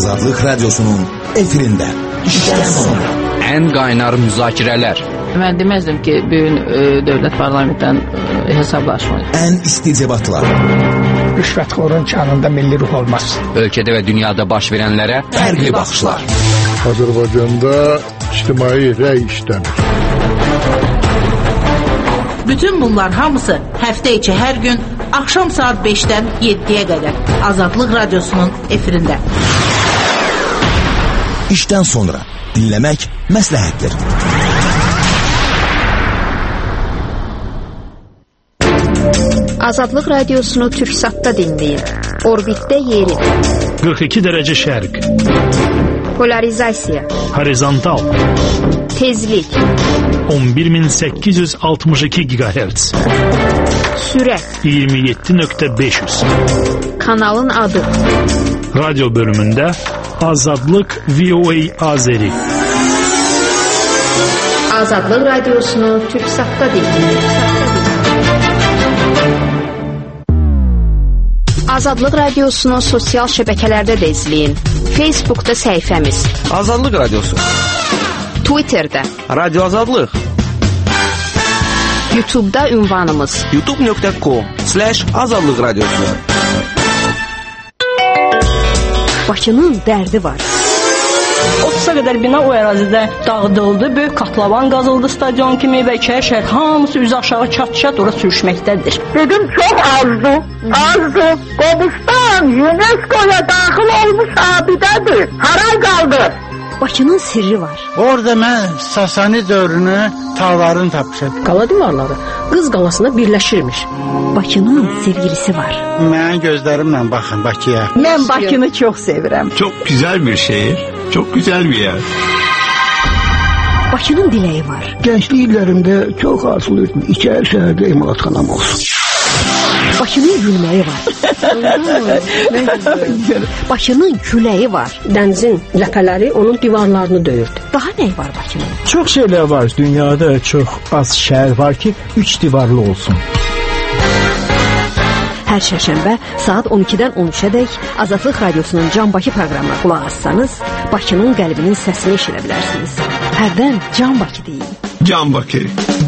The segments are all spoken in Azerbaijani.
Azadlık Radyosu'nun efirinde. İşten sonra. En qaynar müzakirələr. Mən deməzdim ki, bugün dövlət parlamentdən hesablaşmayız. En isticebatlar. Rüşvətxorun canında milli ruh olmaz. Ölkədə və dünyada baş verənlərə Fərqli baxışlar. Azərbaycanda ictimai rəy işləmir. Bütün bunlar hamısı həftə içi hər gün axşam saat 5-dən 7-yə qədər Azadlıq Radyosu'nun efirində. İşten sonra dinlemek məsləhətdir. Azadlıq Radiosunu Türksat'ta dinləyin. Orbitdə yeri. 42 dərəcə şərq. Polarizasiya. Horizontal. Tezlik. 11862 GHz. Sürət. 27.500. Kanalın adı. Radyo bölümündə Azadlıq VOA Azeri. Azadlıq Radiosunu Türksat'ta dinləyin. Azadlıq Radiosunu sosial şəbəkələrdə də izləyin. Facebook'da səhifəmiz. Azadlıq Radiosu. Twitter'da. Radyo Azadlıq. YouTube'da ünvanımız. youtube.com/Azadlıq Radiosu. Bakının dərdi var. 30'a qədər bina o ərazidə dağıdıldı. Böyük katlavan qazıldı stadion kimi və iki şəhər hamısı üzü aşağı çat-çat ora sürüşməkdədir. Dedim çox azdı. Qobustan UNESCO'ya daxil olmuş abidədir. Haray qaldı. Bakının sirri var. Orada mən Sasani dövrünü talvarını tapmışam. Qala divarları Qız qalasına birləşirmiş. Bakının sevgilisi var. Mənim gözlərimlə baxın Bakıya. Mən Bakını çox sevirəm. Çok güzel bir şehir, çok güzel bir yer. Bakının diləyi var. Gençlik illərimdə çox arzulayırdım. İçəri şəhərdə emalatxanam olsun. Bakının gülməyi var. Bakının küləyi var. Dənizin ləpələri onun divarlarını döyürdü. Daha nə var Bakının? Çox şeylər var. Dünyada çox az şəhər var ki, 3 divarlı olsun. Hər şərşənbə saat 12-dən 13-ədək Azadlıq Radiosunun Can Bakı proqramına qulaq assanız, Bakının qəlbinin səsini eşidə bilərsiniz. Hərdən Can Bakı deyin. Can Bakı.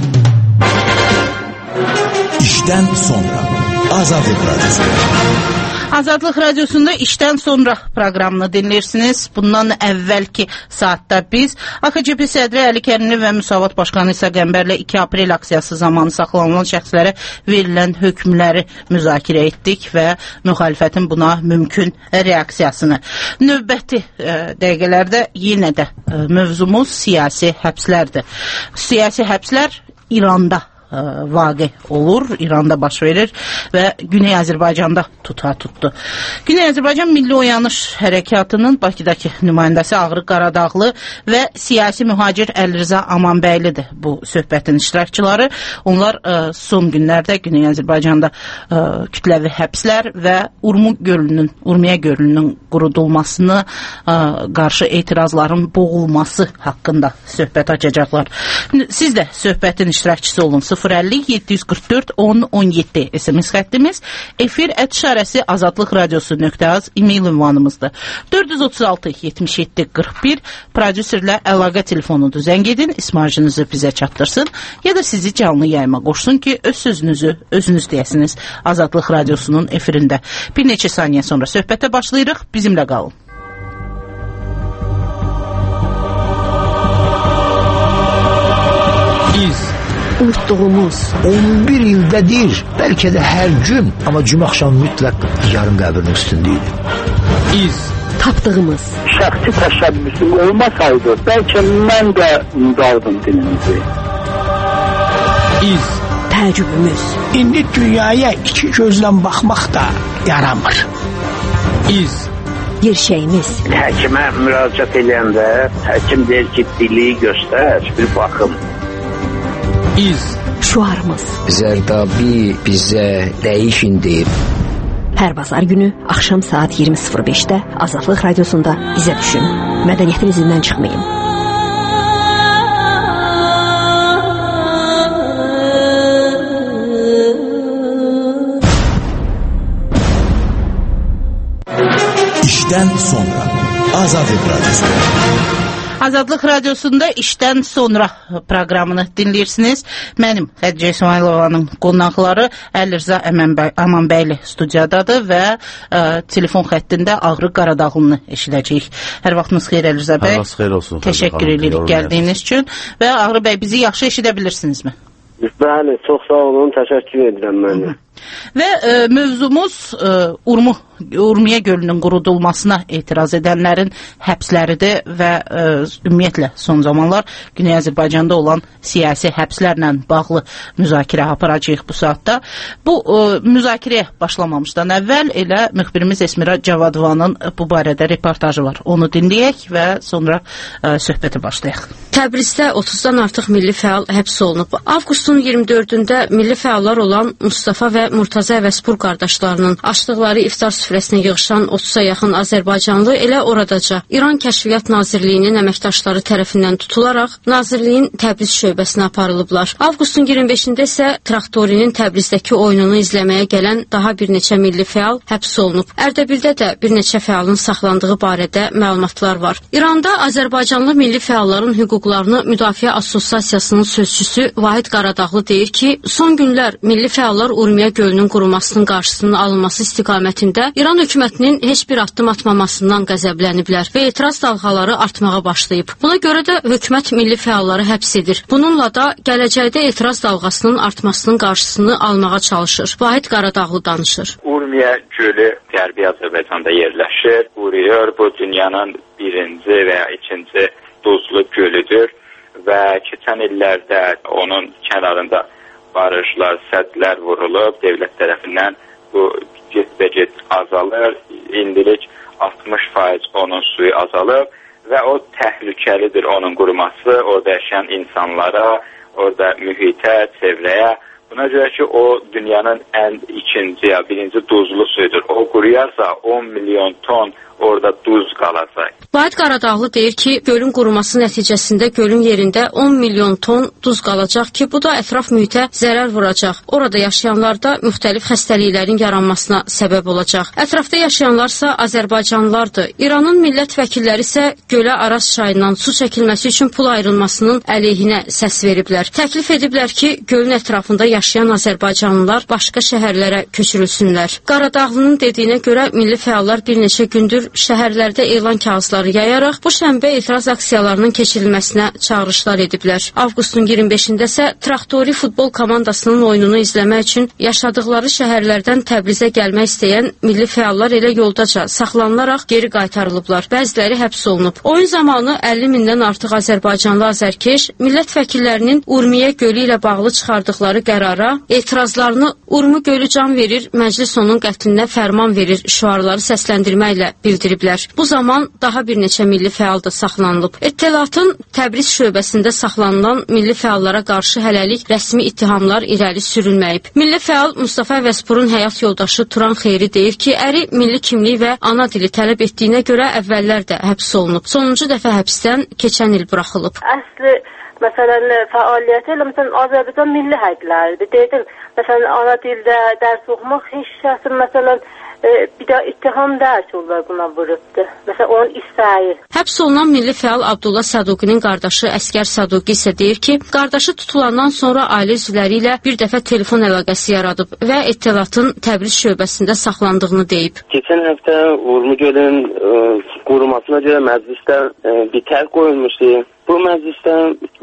İşten sonra Azadlık Radyosu. Azadlıq Radyosu'nda işten sonra proqramını dinləyirsiniz. Bundan əvvəlki saatda biz AKCP sədri Əli Kərimli və Müsavat Başqanı İsa Qəmbərlə 2 aprel aksiyası zamanı saxlanılan şəxslərə verilən hökmləri müzakirə etdik və müxalifətin buna mümkün reaksiyasını. Növbəti dəqiqələrdə yenə də mövzumuz siyasi həbslərdir. Siyasi həbslər İranda vaqe olur, İranda baş verir və Güney Azərbaycanda tutdu. Güney Azərbaycan Milli Oyanış Hərəkatının Bakıdakı nümayəndəsi Ağrı Qaradağlı və siyasi mühacir Əlirza Amanbəylidir bu söhbətin iştirakçıları. Onlar son günlərdə Güney Azərbaycanda kütləvi həbslər və Urmiya gölünün qurudulmasını qarşı etirazların boğulması haqqında söhbət açacaqlar. Siz də söhbətin iştirakçısı olun. 050-744-10-17 SMS xəttimiz, efir@ Azadlıq Radiosu.az e-mail ünvanımızdır. 436-77-41 prodüserlə əlaqə telefonudur. Zəng edin, ismarcınızı bizə çatdırsın ya da sizi canlı yayıma qoşsun ki, öz sözünüzü özünüz deyəsiniz Azadlıq Radiosunun efirində. Bir neçə saniyə sonra söhbətə başlayırıq. Bizimlə qalın. Unutduğumuz 11 ildədir, bəlkə də hər gün, amma cümə axşamı mütləq yarım qəbrinin üstündəydi. Tapdığımız Şəxsi təşəbbüsüm olmasaydı, bəlkə mən də qaldım dilimizi. Təəccübümüz. İndi dünyaya iki gözlə baxmaq da yaramır. Gerçəyimiz. Həkimə müraciət edəndə həkim deyir ki, dili göstər, bir baxım. Şuarımız. Zərdabi bizə dəyişin deyib. Hər bazar günü axşam saat 20:05-də Azadlıq Radiosunda bizə düşün. Mədəniyyətin izindən çıxmayın. İşten sonra Azadlıq Radyosu'nda. Azadlıq Radiosunda işdən sonra proqramını dinləyirsiniz. Mənim Xədicə İsmailovanın qonaqları Əlirza Amanbəyli studiyadadır və telefon xəttində Ağrı Qaradağlını eşidəcəyik. Hər vaxtınız xeyir Əlirza bəy. Hər vaxt xeyir olsun. Təşəkkür edirik gəldiyiniz üçün. Və Ağrı bəy, bizi yaxşı eşidə bilirsinizmi? Bəli, çox sağ olun, təşəkkür edirəm mən. Və mövzumuz Urmiya gölünün qurudulmasına etiraz edənlərin həbsləridir və ümumiyyətlə son zamanlar Güney Azərbaycanda olan siyasi həbslərlə bağlı müzakirə aparacağıq bu saatda. Bu müzakirəyə başlamamışdan əvvəl elə müxbirimiz Esmira Cavadovanın bu barədə reportajı var. Onu dinləyək və sonra söhbətə başlayaq. Təbrizdə 30-dan artıq milli fəal həbs olunub. Avqustun 24-də milli fəallar olan Mustafa və Murtaza Əvəzpur qardaşlarının açdıqları iftar süfrəsinə yığışan 30-a yaxın Azərbaycanlı elə oradaca İran Kəşfiyyat Nazirliyinin əməkdaşları tərəfindən tutularaq Nazirliyin Təbriz şöbəsinə aparılıblar. Avqustun 25-də isə Traktorinin Təbrizdəki oyununu izləməyə gələn daha bir neçə milli fəal həbs olunub. Ərdəbildə də bir neçə fəalın saxlandığı barədə məlumatlar var. İranda Azərbaycanlı milli fəalların hüquqlarını Müdafiə Assosiasiyasının sözçüsü Vahid Qaradağlı deyir ki, son günlər milli fəallar Urmiya gölünün qurumasının qarşısının alınması istiqamətində İran hökumətinin heç bir addım atmamasından qəzəbləniblər və etiraz dalğaları artmağa başlayıb. Buna görə də hökumət milli fəalları həbs edir. Bununla da gələcəkdə etiraz dalğasının artmasının qarşısını almağa çalışır. Vahid Qaradağlı danışır. Urmiya gölü Qərbi Azərbaycanda yerləşir. Uriyur, bu dünyanın birinci və ya ikinci duzlu gölüdür və keçən illərdə onun kənarında barajlar, sədlər vurulub, dövlət tərəfindən bu get-be-get azalır. İndilik 60% onun suyu azalıb və o təhlükəlidir onun quruması, orada yaşayan insanlara, orada mühitə, çevrəyə. Buna görə ki, o dünyanın ikinci ya birinci duzlu suyudur. O quruyarsa 10 milyon ton orada duz qalacaq. Vahid Qaradağlı deyir ki, gölün quruması nəticəsində gölün yerində 10 milyon ton duz qalacaq ki, bu da ətraf mühitə zərər vuracaq. Orada yaşayanlarda müxtəlif xəstəliklərin yaranmasına səbəb olacaq. Ətrafda yaşayanlarsa Azərbaycanlılardır. İranın millət vəkilləri isə gölə Araz çayından su çəkilməsi üçün pul ayrılmasının əleyhinə səs veriblər. Təklif ediblər ki, gölün ətrafında yaşayan Azərbaycanlılar başqa şəhərlərə köçürülsünlər. Qaradağlının dediyinə görə milli fəallar bir neçə gündür şəhərlərdə elan kağızları yayaraq bu şənbə etiraz aksiyalarının keçirilməsinə çağırışlar ediblər. Avqustun 25-də isə Traktori futbol komandasının oyununu izləmək üçün yaşadıkları şəhərlərdən Təbrizə gəlmək istəyən milli fəallar elə yoldaca saxlanılaraq geri qaytarılıblar. Bəziləri həbs olunub. Oyun zamanı 50 mindən artıq Azərbaycanlı azərkeş millət vəkillərinin Urmiya gölü ilə bağlı çıxardıqları qərara etirazlarını Urmu gölü can verir, məclis onun qətlinə fərman verir şüarları səsləndirməklə bildiriblər. Bu zaman daha bir neçə milli fəal da saxlanılıb. İttihatın Təbriz şöbəsində saxlanılan milli fəallara qarşı hələlik rəsmi ittihamlar irəli sürülməyib. Milli fəal Mustafa Əvəzpurun həyat yoldaşı Turan Xeyri deyir ki, əri milli kimlik və ana dili tələb etdiyinə görə əvvəllər də həbs olunub. Sonuncu dəfə həbsdən keçən il buraxılıb. Əsli məsələn fəaliyyəti elə məsələn Azərbaycan milli haqlarıdır. Dedim, məsələn ana dildə dərs oxumaq heç şəxsin məsələn bir də ittiham dərs onlar buna vurubdur. Məsələn, onun istəyi. Həbs olunan milli fəal Abdullah Saduqinin qardaşı Əskər Saduqi isə deyir ki, qardaşı tutulandan sonra ailə üzvləri ilə bir dəfə telefon əlaqəsi yaradıb və İttihatın Təbriz şöbəsində saxlandığını deyib. Keçən həftə Urmu gölün qurumasına görə məclisdə bir tər qoyulmuşdu. Bu məclisdə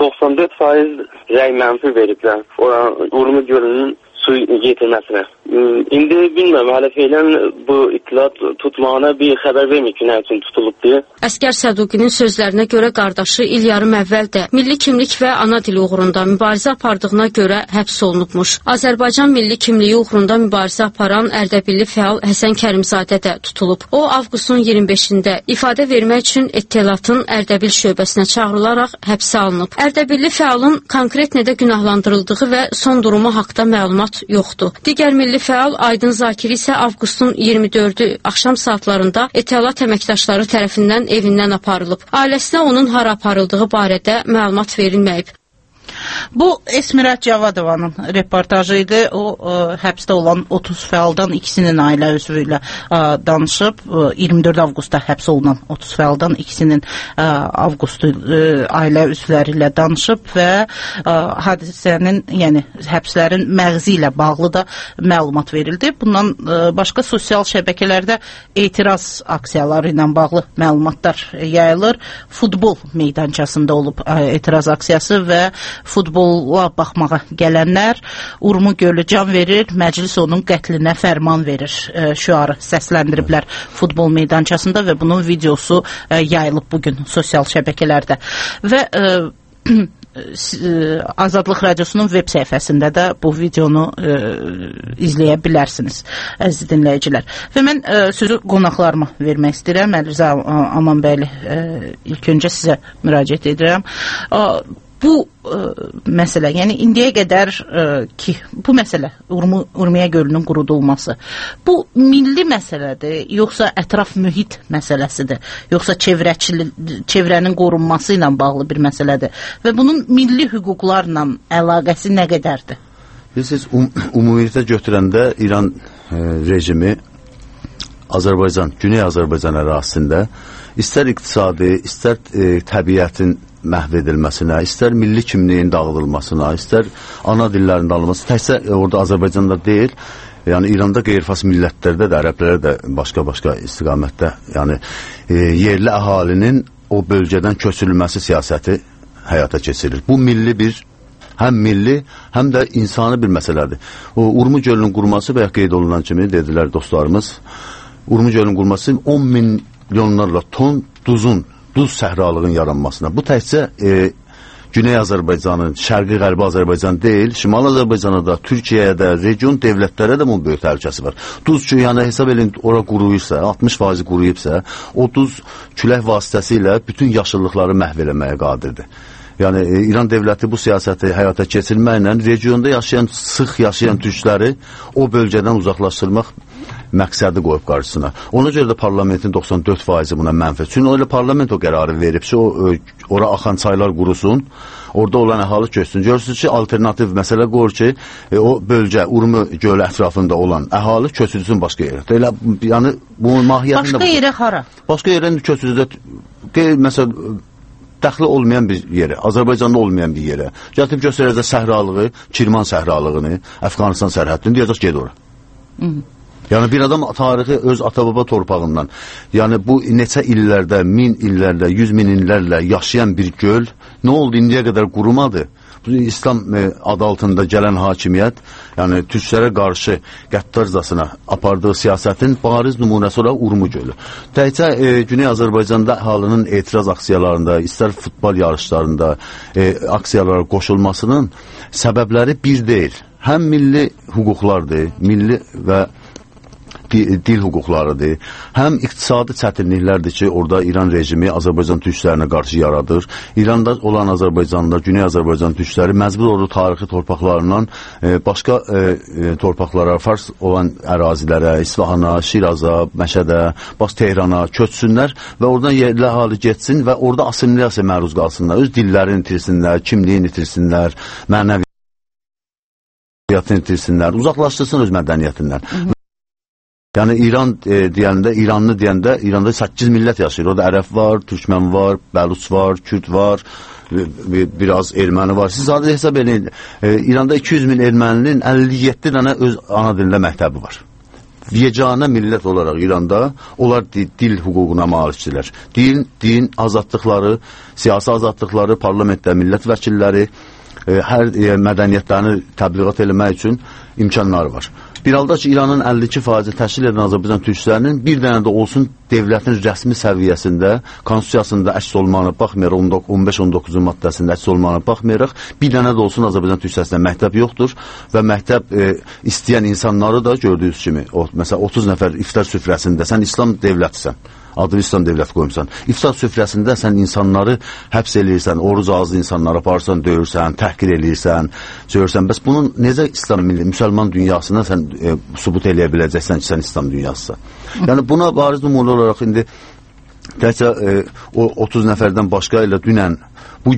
94% rəy mənfi veriblər. Urmu gölünün su getirməsinə. İndi bilmirəm, hələ feylən bu ittihad tutmağına bir xəbər vermir ki, nə üçün tutulubdur. Əskər Saduqinin sözlərinə görə qardaşı il yarım əvvəl də milli kimlik və ana dili uğrunda mübarizə apardığına görə həbs olunubmuş. Azərbaycan milli kimliyi uğrunda mübarizə aparan Ərdəbilli fəal Həsən Kərimzadə də tutulub. O, avqustun 25-də ifadə vermək üçün İttihatın Ərdəbil şöbəsinə çağırılaraq həbsə alınıb. Ərdəbilli fəalın konkret nədə günahlandırıldığı və son durumu haqda məlumat yoxdur. Digər milli fəal Aydın Zakiri isə avqustun 24-ü axşam saatlarında İttihat əməkdaşları tərəfindən evindən aparılıb. Ailəsinə onun hara aparıldığı barədə məlumat verilməyib. Bu Esmirət Cavadovanın reportajı idi. O həbsdə olan 30 fəaldan ikisinin ailə üzvü ilə danışıb. 24 avqustda həbs olunan 30 fəaldan ikisinin avqustu ailə üzvləri ilə danışıb və hadisənin, yəni həbslərin məğzi ilə bağlı da məlumat verildi. Bundan başqa sosial şəbəkələrdə etiraz aksiyaları ilə bağlı məlumatlar yayılır. Futbol meydançasında olub etiraz aksiyası və futbola baxmağa gələnlər Urmu gölü can verir, məclis onun qətlinə fərman verir şüarı səsləndiriblər futbol meydançasında və bunun videosu yayılıb bugün sosial şəbəkələrdə. Və Azadlıq Radiosunun web səhifəsində də bu videonu izləyə bilərsiniz, əziz dinləyicilər. Və mən sözü qonaqlarıma vermək istəyirəm. Əlirza Amanbəyli, ilk öncə sizə müraciət edirəm. Bu məsələ, yəni indiyə qədər ki, bu məsələ Urmiya gölünün qurudulması, bu milli məsələdir, yoxsa ətraf mühit məsələsidir, yoxsa çevrənin qorunması ilə bağlı bir məsələdir və bunun milli hüquqlarla əlaqəsi nə qədərdir? Siz ümumiyyətlə götürəndə İran rejimi Azərbaycan, Güney Azərbaycan ərazisində istər iqtisadi, istər təbiətin məhv edilməsinə, istər milli kimliyin dağıdılmasına, istər ana dillərin dağıdılmasına, təkcə orada Azərbaycanda deyil, yəni İranda qeyri-fas millətlərdə də, ərəblərdə də başqa-başqa istiqamətdə, yəni yerli əhalinin o bölgədən köçürülməsi siyasəti həyata keçirilir. Bu milli bir, həm milli, həm də insani bir məsələdir. O Urmu gölünün qurması və ya qeyd olunan kimi dedilər dostlarımız, Urmu gölünün qurması 10 milyonlarla ton duz səhralığın yaranmasına. Bu təkcə Güney Azərbaycanın, Şərqi-Qərbi Azərbaycan deyil, Şimal Azərbaycana da, Türkiyəyə də, region devlətlərə də bunun böyük təhlükəsi var. Duz ki, yəni hesab edin, ora quruyursa, 60% quruyubsa, o duz külək vasitəsilə bütün yaşıllıqları məhv eləməyə qadirdir. Yəni İran devləti bu siyasəti həyata keçirməklə regionda yaşayan, sıx yaşayan türkləri o bölgədən uzaqlaşdırmaq məqsədi qoyub qarşısına. Ona görə də parlamentin 94% buna mənfi. Çünki öyle parlament o qərarı veribsə, ora axan çaylar qurusun, orada olan əhali köçsün. Görürsünüz ki, alternativ məsələ qoyur ki, o bölgə, Urmu gölü ətrafında olan əhali köçülsün başqa yerə. Elə, yəni, bunun mahiyyətində... Başqa yerə hara? Başqa yerə köçülsün, məsələ, dəxli olmayan bir yerə, Azərbaycanda olmayan bir yerə. Gətirib göstərəcək səhralığı, Kirman səhralığını, Əfqanistan sərhədini, deyəcək, ged ora. Yəni bir adam tarixi öz ata-baba torpağından, yəni bu neçə illərdə, 1000 illərdə, 100 min illərlə yaşayan bir göl, nə oldu indiyə qədər qurumadı? Bu İslam adı altında gələn hakimiyyət, yəni türklərə qarşı qəddarcasına apardığı siyasətin bariz nümunəsi olaraq Urmu gölü. Təkcə Güney Azərbaycanda əhalinin etiraz aksiyalarında, istər futbol yarışlarında aksiyalara qoşulmasının səbəbləri bir deyil. Həm milli hüquqlardır, milli və dil hüquqlarıdır, həm iqtisadi çətinliklərdir ki, orada İran rejimi Azərbaycan türklərinə qarşı yaradır. İranda olan Azərbaycanlılar, Güney Azərbaycan türkləri məcbur oldu tarixi torpaqlarından başqa torpaqlara, Fars olan ərazilərə, İsfahana, Şiraza, Məşədə, Tehrana köçsünlər və oradan yerli əhali getsin və orada assimilyasiya məruz qalsınlar. Öz dillərini itirsinlər, kimliyin itirsinlər, mənəviyyatını itirsinlər, uzaqlaşdırsın öz mədəniyyətindən. Yəni İran deyəndə, İranlı deyəndə, İranda 8 millət yaşayır. Orada ərəb var, türkmən var, bəluç var, kürd var, biraz erməni var. Siz zaten hesab edin, İranda 200 min erməninin 57 dənə öz ana dilində məktəbi var. Yeganə millət olaraq İranda onlar dil hüququna malikdirlər. Din azadlıqları, siyasi azadlıqları, parlamentdə millət vəkilləri hər mədəniyyətlərini təbliğat eləmək üçün imkanları var. Bir halda ki, İranın 52% təşkil edən Azərbaycan türklərinin bir dənə də olsun devlətin rəsmi səviyyəsində, konstitusiyasında əks olmağına baxmayaraq, 15-19 maddəsində əks olmağına baxmayaraq, bir dənə də olsun Azərbaycan türklərində məktəb yoxdur və məktəb istəyən insanları da gördüyünüz kimi, məsələn 30 nəfər iftar süfrəsində, sən İslam devlətisən, adını İslam devləti qoymuşsan, iftar süfrəsində sən insanları həbs eləyirsən, oruc ağzı insanları aparırsan, döyürsən, təhqir eləyirsən, söyürsən, bəs bunun necə İslam müsəlman dünyasına sən sübut eləyə biləcəksən ki, sən İslam dünyasısan. Yəni buna bariz nümunə olaraq indi təkcə o 30 nəfərdən başqa ilə dünən, bugün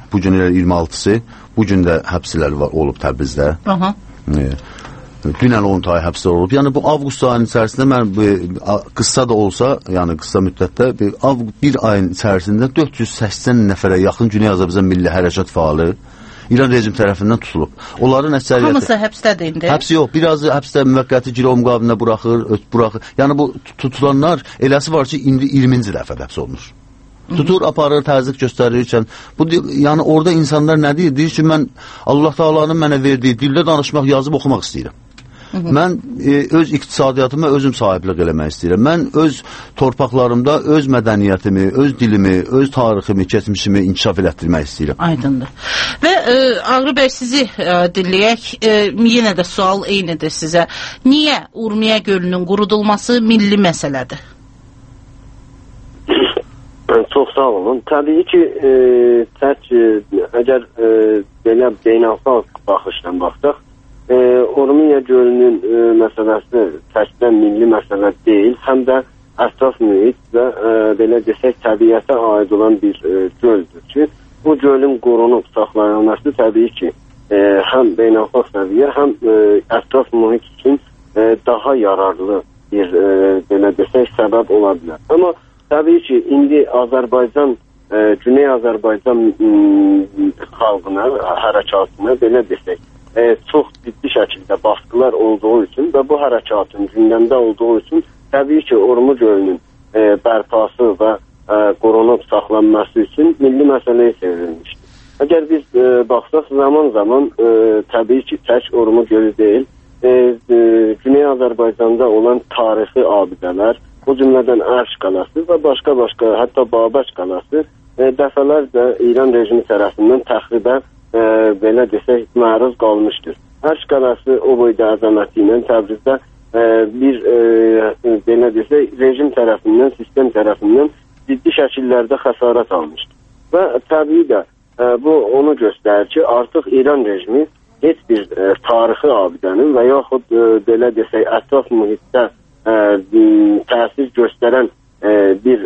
bu gün 26-sı, bu gün də həbslər olub Təbrizdə. Aha. Dünən 10 ay həbslər olub. Yəni bu avqust ayının içərisində mən qısa da olsa, yəni qısa müddətdə bir ayın içərisində 480 nəfərə yaxın Güney Azərbaycan Milli Hərəkat fəalı İran rejim tərəfindən tutulub. Onların əksəriyyəti... Hamısı həbsdədir indi? Həbsi yox. Birazı həbsdə müvəqqəti girov müqabilində buraxır. Yəni bu tutulanlar eləsi var ki, indi 20-ci dəfə həbs olunur. Tutur, aparır, təzyiq göstərirkən. Yəni orada insanlar nə deyir? Deyir ki, mən Allah Taala'nın mənə verdiyi dildə danışmaq, yazıb oxumaq istəyirəm. Mən öz iqtisadiyyatımı özüm sahibliq eləmək istəyirəm. Mən öz torpaqlarımda öz mədəniyyətimi, öz dilimi, öz tariximi, keçmişimi inkişaf elətdirmək istəyirəm. Aydındır. Və Ağrı bəy, sizi dinləyək. Yenə də sual eynidir sizə. Niyə Urmiya gölünün qurudulması milli məsələdir? Çox sağ olun. Təbii ki, əgər belə beynəlxalq baxışdan baxsaq, Urmiya gölünün məsələsi təkcə milli məsələ deyil, həm də ətraf mühit və belə desək təbiətə aid olan bir göldür ki, bu gölün qorunub saxlanılması təbii ki, həm beynəlxalq səviyyə, həm ətraf mühit üçün daha yararlı bir belə desək səbəb ola bilər. Amma təbii ki, indi Azərbaycan, Güney Azərbaycan xalqına, hərəkatına belə desək, çox ciddi şəkildə baskılar olduğu üçün və bu hərəkatın gündəmdə olduğu üçün təbii ki, Urmiya gölünün bərpası və qorunub saxlanması üçün milli məsələyə çevrilmişdir. Əgər biz baxsaq zaman təbii ki, tək Urmiya gölü deyil, Güney Azərbaycanda olan tarixi abidələr, bu cümlədən Ərş qalası və başqa, hətta Babək qalası dəfələrcə İran rejimi tərəfindən təxribə belə desək, məruz qalmışdır. Ərş qalası o boyda əzəməti ilə Təbrizdə bir belə desək, rejim tərəfindən, sistem tərəfindən ciddi şəkillərdə xəsarət almışdır. Və təbii də bu onu göstərir ki, artıq İran rejimi heç bir tarixi abidənin və yaxud belə desək, ətraf mühitdə təsir göstərən bir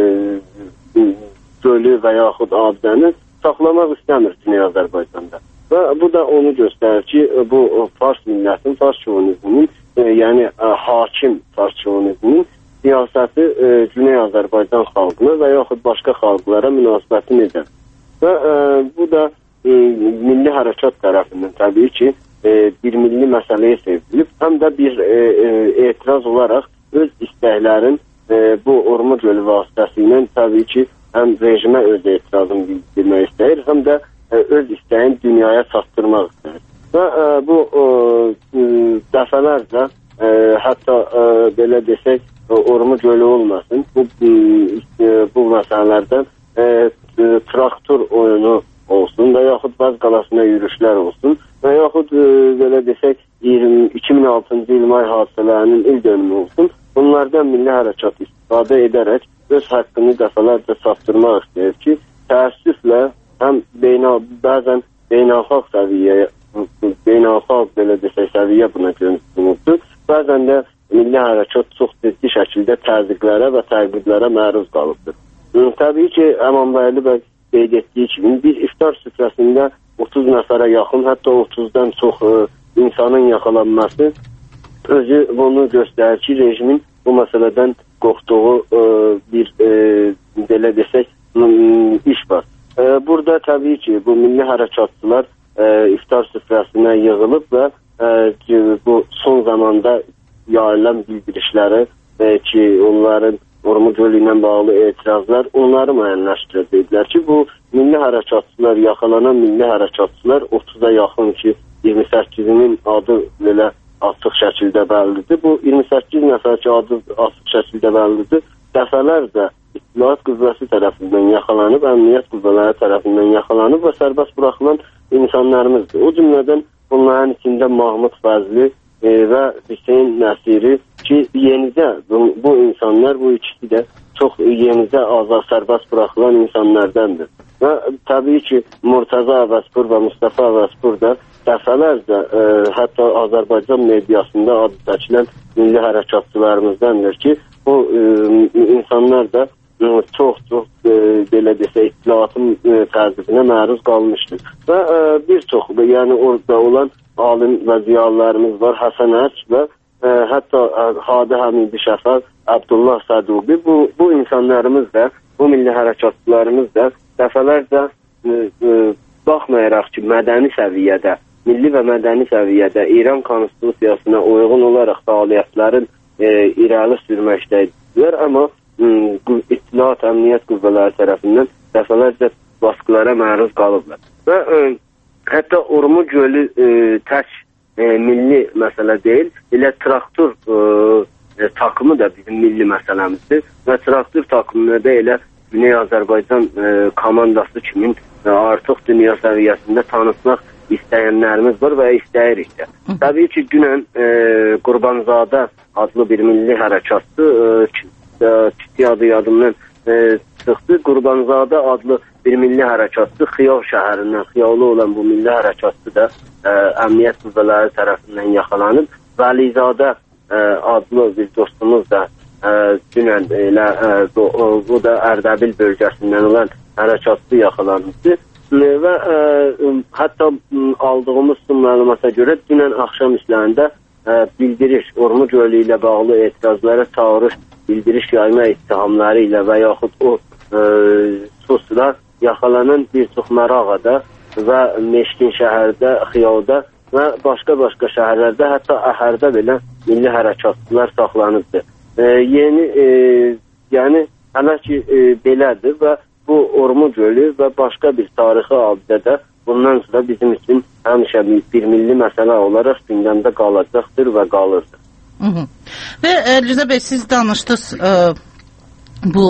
gölü və yaxud abidəni saxlamaq istəmir Güney Azərbaycanda. Və bu da onu göstərir ki, bu Fars millətin, Fars şovinizminin, yəni hakim Fars şovinizminin siyasəti Güney Azərbaycan xalqına və yaxud başqa xalqlara münasibəti necə. Və bu da milli hərəkat tərəfindən təbii ki, bir milli məsələyə sevdilib, həm də bir etiraz olaraq öz istəklərin bu Urmiya gölü vasitəsilə təbii ki, həm rejimə öz etirazını bildirmək istəyir, həm də öz istəyin dünyaya çatdırmaq istəyir. Və bu dəfələrcə, hətta belə desək, Urmiya gölü olmasın, bu məsələlərdən traktor oyunu olsun və yaxud Baz qalasına yürüşlər olsun və yaxud belə desək 2006-cı il may hadisələrinin il dönümü olsun. Bunlardan milli hərəkat istifadə edərək öz haqqını dəfələrcə çatdırmaq istəyir ki, təəssüflə həm bəzən beynəlxalq səviyyə, beynəlxalq belə desək səviyyə buna görünür. Bəzən də milli hərəkat çox ciddi şəkildə təzyiqlərə və təqiblərə məruz qalıbdır. Təbii ki, Əmanbəyli bəy qeyd etdiyi kimi bir iftar süfrəsində 30 nəfərə yaxın, hətta 30-dan çox insanın yaxalanması özü bunu göstərir ki, rejimin bu məsələdən qorxduğu bir belə desək iş var. Burada təbii ki, bu milli hərəkatçılar iftar süfrəsinə yığılıb və bu son zamanda yayılan bildirişləri ki, onların Urmiya gölü ilə bağlı etirazlar onları müəyyənləşdirir. Dedilər ki, bu milli hərəkatçılar, yaxalanan milli hərəkatçılar 30-a yaxın ki, 28-nin adı belə açıq şəkildə bəllidir. Bu 28 nəfər ki, adı açıq şəkildə bəllidir. Dəfələrcə İttihat Qüvvəsi tərəfindən yaxalanıb, Əmniyyət Qüvvələri tərəfindən yaxalanıb və sərbəst buraxılan insanlarımızdır. O cümlədən bunların içində Mahmud Fəzli və Hüseyin Nəsiri ki, yenicə bu insanlar, bu ikisi də çox yenicə azad sərbəst buraxılan insanlardandır. Və təbii ki, Murtaza Əvəzpur və Mustafa Əvəzpur da dəfələrcə hətta Azərbaycan mediasında adı çəkilən milli hərəkatçılarımızdandır ki, bu insanlar da çox belə desə, ittila dağıtım təzyiqinə məruz qalmışdı. Və bir çox, yəni orada olan alim və ziyalılarımız var, Həsən Ərç və hətta Hadi Həmidi Şəfər, Abdullah Səduqi, bu insanlarımız da, bu milli hərəkatçılarımız da dəfələrcə baxmayaraq ki, mədəni səviyyədə, milli və mədəni səviyyədə İran konstitusiyasına uyğun olaraq fəaliyyətlərin irəli sürməkdədirlər, amma İttihat Əmniyyət qüvvələri tərəfindən dəfələrcə baskılara məruz qalıblar. Və hətta Urmu gölü tək milli məsələ deyil, elə traktor takımı da bizim milli məsələmizdir və traktor takımında da elə Güney Azərbaycan komandası kimin artıq dünya səviyyəsində tanıtmaq istəyənlərimiz var və istəyirik də. Təbii ki, dünən Qurbanzadə adlı bir milli hərəkatçı, ciddi adı yadımdan çıxdı. Qurbanzadə adlı bir milli hərəkatçı Xiyav şəhərindən, Xiyavlı olan bu milli hərəkatçı da əmniyyət qüvvələri tərəfindən yaxalanıb. Vəlizadə adlı bir dostumuz da dünən elə bu da Ərdəbil bölgəsindən olan hərəkatçı yaxalanmışdı. Və hətta aldığımız məlumata görə dünən axşam işlərində bildiriş, Urmu gölü ilə bağlı etirazlara çağırış, bildiriş yayma ittihamları ilə və yaxud o susla yaxalanan bir çox Mərağada və Meşkin şəhərdə, Xiyavda və başqa şəhərlərdə, hətta Əhərdə belə milli hərəkatçılar saxlanıbdır. Yəni hələ ki belədir və bu Urmu gölü və başqa bir tarixi abidədə bundan sonra bizim üçün həmişə bir milli məsələ olaraq gündəmdə qalacaqdır və qalırdır. Və Rza bəy, siz danışdınız bu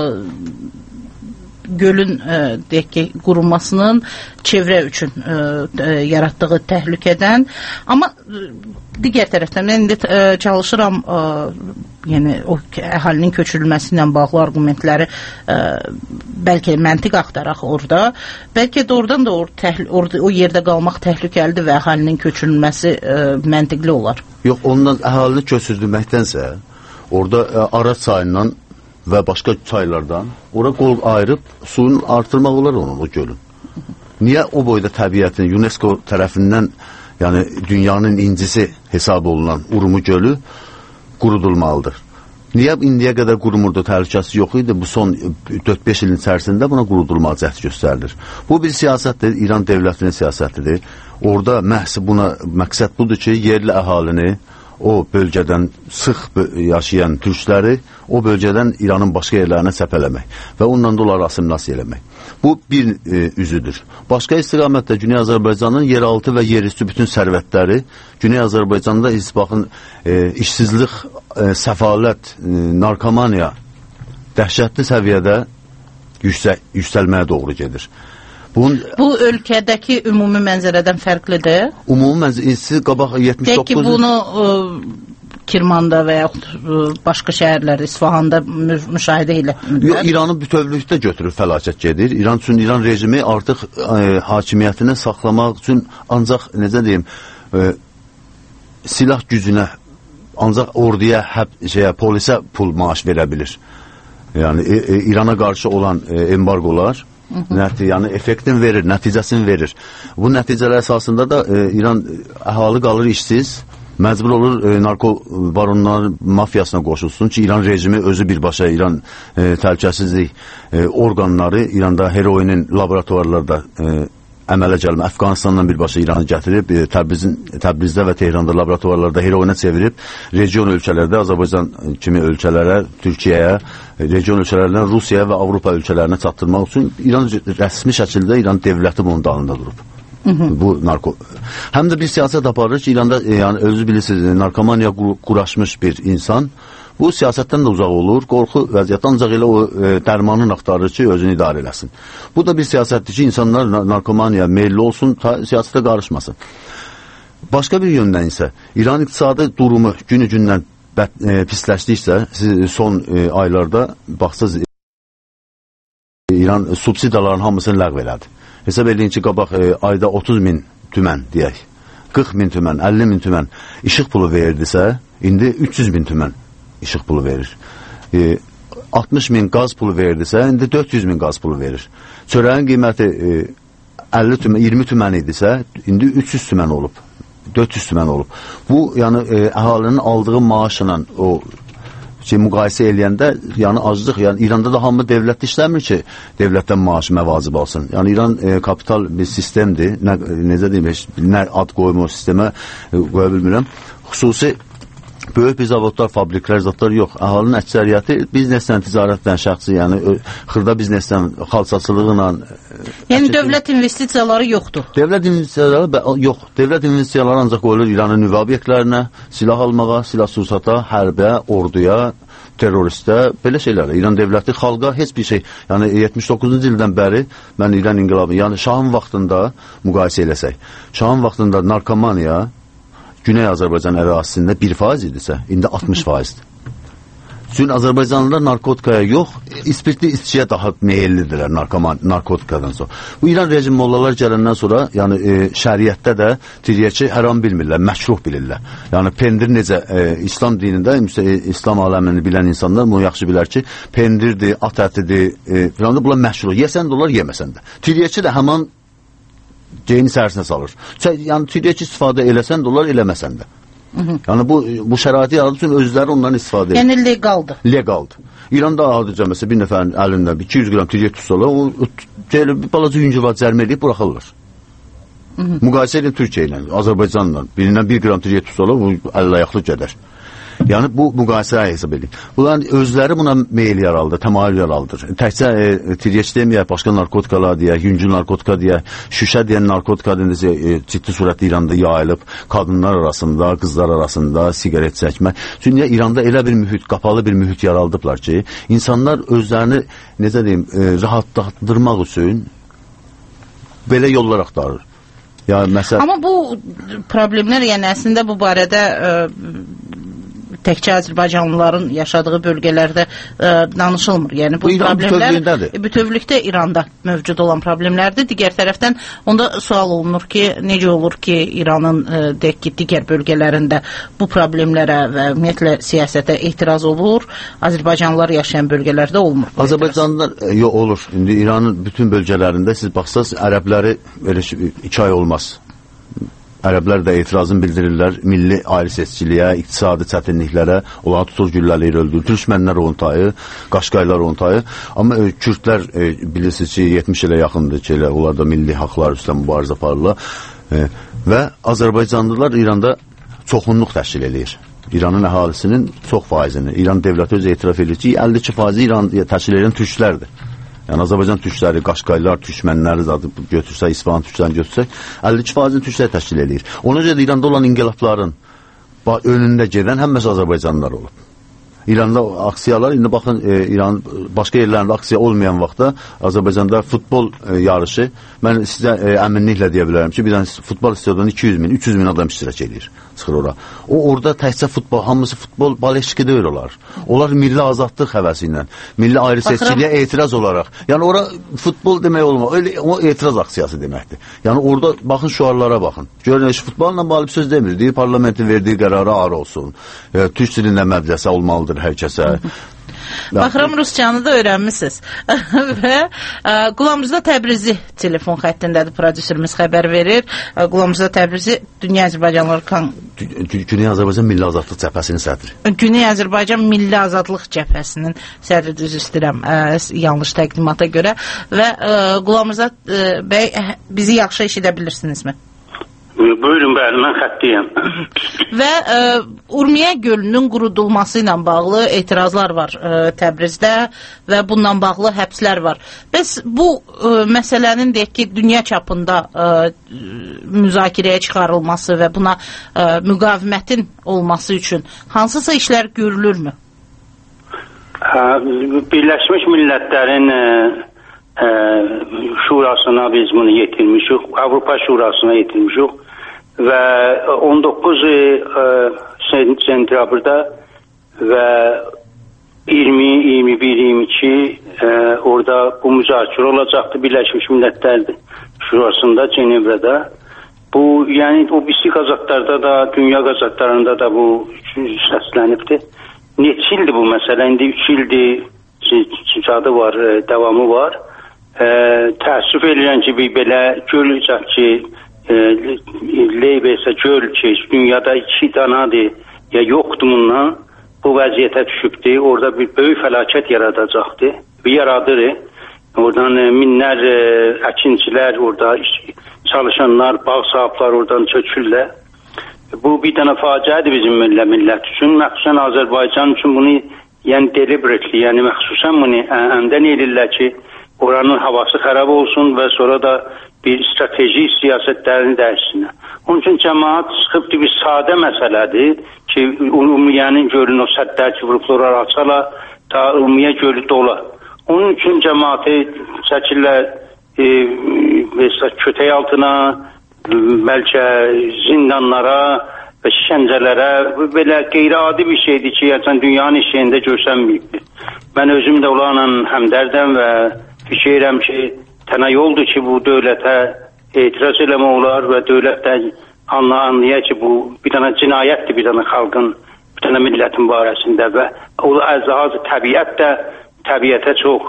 gölün deyək ki, qurulmasının çevrə üçün yaratdığı təhlükədən, amma digər tərəfdən mən indi çalışıram yəni o əhalinin köçürülməsi ilə bağlı argumentləri bəlkə məntiq axtaraq orada, bəlkə də oradan da o yerdə qalmaq təhlükəlidir və əhalinin köçürülməsi məntiqli olar. Yox, ondan əhalini köçürdürməkdənsə orada Araz çayından və başqa çaylardan ora qol ayırıb suyun artırmaq olar onun, o gölün. Niyə o boyda təbiətin UNESCO tərəfindən, yəni dünyanın incisi hesab olunan Urmu gölü qurudulmalıdır? Niyə indiyə qədər qurumurdu, təhlükəsi yox idi? Bu son 4-5 ilin içərisində buna qurudulmağa cəhd göstərilir. Bu bir siyasətdir, İran dövlətinin siyasətidir. Orada məhz buna məqsəd budur ki, yerli əhalini, o bölgədən sıx yaşayan türkləri o bölgədən İranın başqa yerlərinə səpələmək və ondan da onları assimilasiya eləmək. Bu bir üzüdür. Başqa istiqamətdə Güney Azərbaycanın yeraltı və yerüstü bütün sərvətləri Güney Azərbaycanda baxın işsizlik, səfalət, narkomaniya dəhşətli səviyyədə yüksəlməyə doğru gedir. Bu ölkədəki ümumi mənzərədən fərqlidir? Ümumi mənzərəsi qabaq 79... Deyək ki, bunu Kirmanda və yaxud başqa şəhərlərdə, İsfahanda müşahidə eləmirlər? İranın bütövlükdə götürür fəlakət gedir. İran rejimi artıq hakimiyyətini saxlamaq üçün ancaq, necə deyim, silah gücünə, ancaq orduya, polisə pul maaş verə bilir. Yəni, İrana qarşı olan embargolar yəni effektin verir, nəticəsini verir. Bu nəticələr əsasında da İran əhali qalır işsiz, məcbur olur narko baronlar mafiyasına qoşulsun ki, İran rejimi özü birbaşa İran təhlükəsizlik orqanları İranda heroinin laboratuvarlarda əmələ gəlmə. Əfqanistandan birbaşa İranı gətirib, Təbrizdə və Tehranda laboratuvarlarda heroinə çevirib, region ölkələrdə, Azərbaycan kimi ölkələrə, Türkiyəyə, region ölkələrdən Rusiyaya və Avropa ölkələrinə çatdırmaq üçün İran rəsmi şəkildə İran dövləti bunun dalında durub. Bu narko. Həm də bir siyasət aparır ki, İranda yəni özü bilirsiniz, narkomaniya quraşmış bir insan bu siyasətdən də uzaq olur, qorxu vəziyyətdə ancaq elə o dərmanın axtarır ki, özünü idarə eləsin. Bu da bir siyasətdir ki, insanlar narkomaniya meyilli olsun, siyasətə qarışmasın. Başqa bir yöndən isə İran iqtisadi durumu günü-gündən pisləşdiksə, siz son aylarda baxsınız, İran subsidiyaların hamısını ləğv elədi. Hesab edin ki, qabaq ayda 30 min tümən deyək, 40 min tümən, 50 min tümən işıq pulu verirdisə, indi 300 min tümən işıq pulu verir. 60 min qaz pulu verdisə, indi 400 min qaz pulu verir. Çörəyin qiyməti 20 tümən idisə, indi 300 tümən olub. 400 tümən olub. Bu, yəni əhalinin aldığı maaşla o müqayisə eləyəndə, yəni azlıq, yəni İranda da hamı devlətdə işləmir ki, devlətdən maaşı məvacib alsın. Yəni İran kapital bir sistemdir, necə deyim, nə ad qoyma o sistemə qoya bilmirəm. Xüsusi böyük bir zavodlar, fabriklər, zatlar yox. Əhalinin əksəriyyəti bizneslə, ticarətlə, şəxsi, yəni xırda bizneslə, xalçaçılıqla. Yəni dövlət investisiyaları yoxdur. Dövlət investisiyaları yox. Dövlət investisiyaları ancaq qoyulur İranın nüvə obyektlərinə, silah almağa, silah sursata, hərbə, orduya, terroristə, belə şeylərə. İran dövləti xalqa heç bir şey, yəni 79-cu ildən bəri mən İran inqilabı, yəni Şahın vaxtında müqayisə eləsək, Şahın vaxtında narkomaniya Güney Azərbaycan ərazisində 1% idisə, indi 60%-dir. Çünki Azərbaycanlılar narkotikaya yox, ispirtli içkiyə daha meyillidirlər narkotikadan sonra. Bu İran rejim mollalar gələndən sonra, yəni şəriətdə də tiryəki haram bilmirlər, məkruh bilirlər. Yəni pendir necə, İslam dinində, İslam aləmini bilən insanlar bunu yaxşı bilər ki, pendirdir, at ətidir, falan da bunlar məşruh. Yesən də olar, yeməsən də. Tiryəki də həman geyini sərsinə salır. Yəni tiryəki istifadə eləsən də olar, eləməsən də. Yəni bu şəraiti yaradığı üçün özləri ondan istifadə edir. Yəni legaldır. Legaldır. İranda adıca məsələn bir nəfərin əlində 200 qram tiryək tutsalar, o bir balaca yüngül var, cərmə edib buraxırlar. Müqayisə edin Türkiyə ilə, Azərbaycanla. Birindən 1 qram tiryək tutsalar, bu əllayaqlı gedər. Yəni bu müqayisəyə hesab edin. Bunların özləri buna meyil yaraldır, təmayül yaraldır. Təkcə tiryək deməyək, başqa narkotikalar deyək, yüngül narkotika deyək, şüşə deyən narkotika ciddi surətdə İranda yayılıb, qadınlar arasında, qızlar arasında sigaret çəkmək. Çünki İranda elə bir mühit, qapalı bir mühit yaraldıblar ki, insanlar özlərini, necə deyim, rahatlatdırmaq üçün belə yollar axtarır. Yəni, məsəl... Amma bu problemlər, yəni əslində bu barədə təkcə Azərbaycanlıların yaşadığı bölgələrdə danışılmır. Yəni bu problemlər bütövlükdə İranda mövcud olan problemlərdir. Digər tərəfdən onda sual olunur ki, necə olur ki, İranın digər bölgələrində bu problemlərə və ümumiyyətlə siyasətə etiraz olur, Azərbaycanlılar yaşayan bölgələrdə olmur. Azərbaycanlılar olur. İndi İranın bütün bölgələrində siz baxsaz, ərəbləri elə 2 ay olmaz. Ərəblər də etirazını bildirirlər milli ayrı seçkiliyə, iqtisadi çətinliklərə, onları tutur gülləlir, öldürür. Türkmənlər onun tayı, Qaşqaylar onun tayı. Amma Kürdlər bilirsiniz ki, 70 ilə yaxındır ki, onlar da milli haqlar üstə mübarizə aparırlar. Və Azərbaycanlılar İranda çoxunluq təşkil edir. İranın əhalisinin çox faizini. İran dövləti özü etiraf edir ki, 52% İran təşkil edən türklərdir. Yəni Azərbaycan türkləri, Qaşqaylar, türkmənləri götürsək, İsfahan türklərini götürsək, 52% türklər təşkil edir. Ona görə də İranda olan inqilabların önündə gedən həmməsi Azərbaycanlılar olub. İranda aksiyalar, indi baxın, İran başqa yerlərində aksiya olmayan vaxtda Azərbaycanda futbol yarışı, mən sizə əminliklə deyə bilərəm ki, bir dənə futbol istiyodunda 200 min, 300 min adam iştirak edir, çıxır ora. O, orada təkcə futbol, hamısı futbol baleşki deyir olar. Onlar milli azadlıq həvəsi ilə, milli ayrı seçkiliyə etiraz olaraq. Yəni ora futbol demək olmaz, o etiraz aksiyası deməkdir. Yəni orada baxın şüarlara baxın. Görün, futbolla bağlı söz demir, deyir parlamentin verdiyi qərara ağır olsun, türk dilində mədrəsə olmalıdır hər kəsə. Baxıram, rusçanı da öyrənmişsiniz. Və Qulamızda Təbrizi telefon xəttindədir, prodüserimiz xəbər verir. Qulamızda Təbrizi Dünya Azərbaycanlılar Güney Azərbaycan Milli Azadlıq Cəbhəsinin sədri. Güney Azərbaycan Milli Azadlıq Cəbhəsinin sədri, düz istəyirəm, yanlış təqdimata görə. Və Qulamızda bəy, bizi yaxşı eşidə bilirsinizmi? Buyurun, bəli, mən xəttiyəm. Və Urmiyə gölünün qurudulması ilə bağlı etirazlar var Təbrizdə və bununla bağlı həbslər var. Bəs bu məsələnin deyək ki, dünya çapında müzakirəyə çıxarılması və buna müqavimətin olması üçün hansısa işlər görülürmü? Birləşmiş Millətlərin şurasına biz bunu yetirmişik, Avropa şurasına yetirmişik və 19 sentyabrda və 20, 21, 22 orada bu müzakirə olacaqdı Birləşmiş Millətlər şurasında, Cenevrədə. Bu, yəni o birisi qazetlərdə də, dünya qazetlərində də bu səslənibdir. Neçə ildir bu məsələ? İndi 3 ildir icadı var, davamı var. Təəssüf edirəm ki, belə göl ki, Leybesə göl ki, dünyada 2 danadır, ya yoxdur bundan, bu vəziyyətə düşübdür. Orada bir böyük fəlakət yaradacaqdır. Yaradır. Oradan minlər əkinçilər, orada çalışanlar, bağ sahiblər oradan çökürlər. Bu bir dənə faciədir bizim millət üçün. Məxsusən Azərbaycan üçün bunu deliberately, məxsusən bunu əmdən edirlər ki, oranın havası xarab olsun və sonra da bir strateji siyasətlərini dəyişsinlər. Onun üçün cəmaat çıxıbdır, bir sadə məsələdir ki, Ümumiyənin gölün o səddər ki, vurublar açala, ta Ümumiyə gölü dola. Onun üçün cəmaatı çəkirlər kötək altına, bəlkə zindanlara və şişəncələrə, belə qeyri-adi bir şeydir ki, dünyanın işləyində görsənməyibdir. Mən özüm də onlarla həmdərdəm və fikirəm ki, tənə yoldur ki, bu dövlətə etiraz eləmə olar və dövlət də anlaya ki, bu bir dənə cinayətdir, bir dənə xalqın, bir dənə millətin barəsində və o əzaz təbiət də təbiətə çox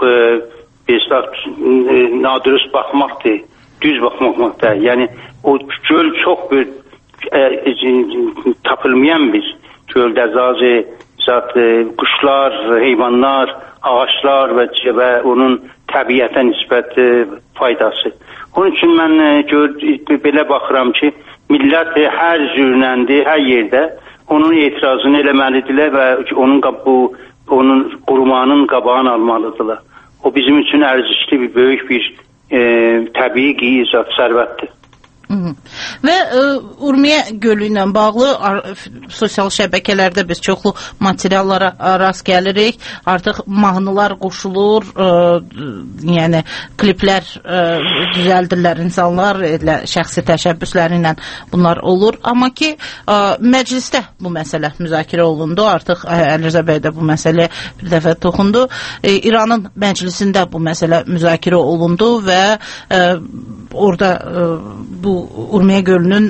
nadürüst baxmaqdır, düz baxmaqdır. Yəni, o göl çox bir tapılmayan bir göldə əzazı, quşlar, heyvanlar, ağaçlar və onun təbiətə nisbət faydası. Onun üçün mən belə baxıram ki, millət hər cürləndir, hər yerdə onun etirazını eləməlidirlər və onun qurumanın qabağını almalıdırlar. O bizim üçün ərzişli bir, böyük bir təbii qiyzat, sərvətdir. Və Urmiya gölü ilə bağlı sosial şəbəkələrdə biz çoxlu materiallara rast gəlirik. Artıq mahnılar qoşulur, yəni kliplər düzəldirlər insanlar, şəxsi təşəbbüsləri ilə bunlar olur. Amma ki, məclisdə bu məsələ müzakirə olundu. Artıq Əlirza bəy də bu məsələyə bir dəfə toxundu. İranın məclisində bu məsələ müzakirə olundu və orada bu Urmiya gölünün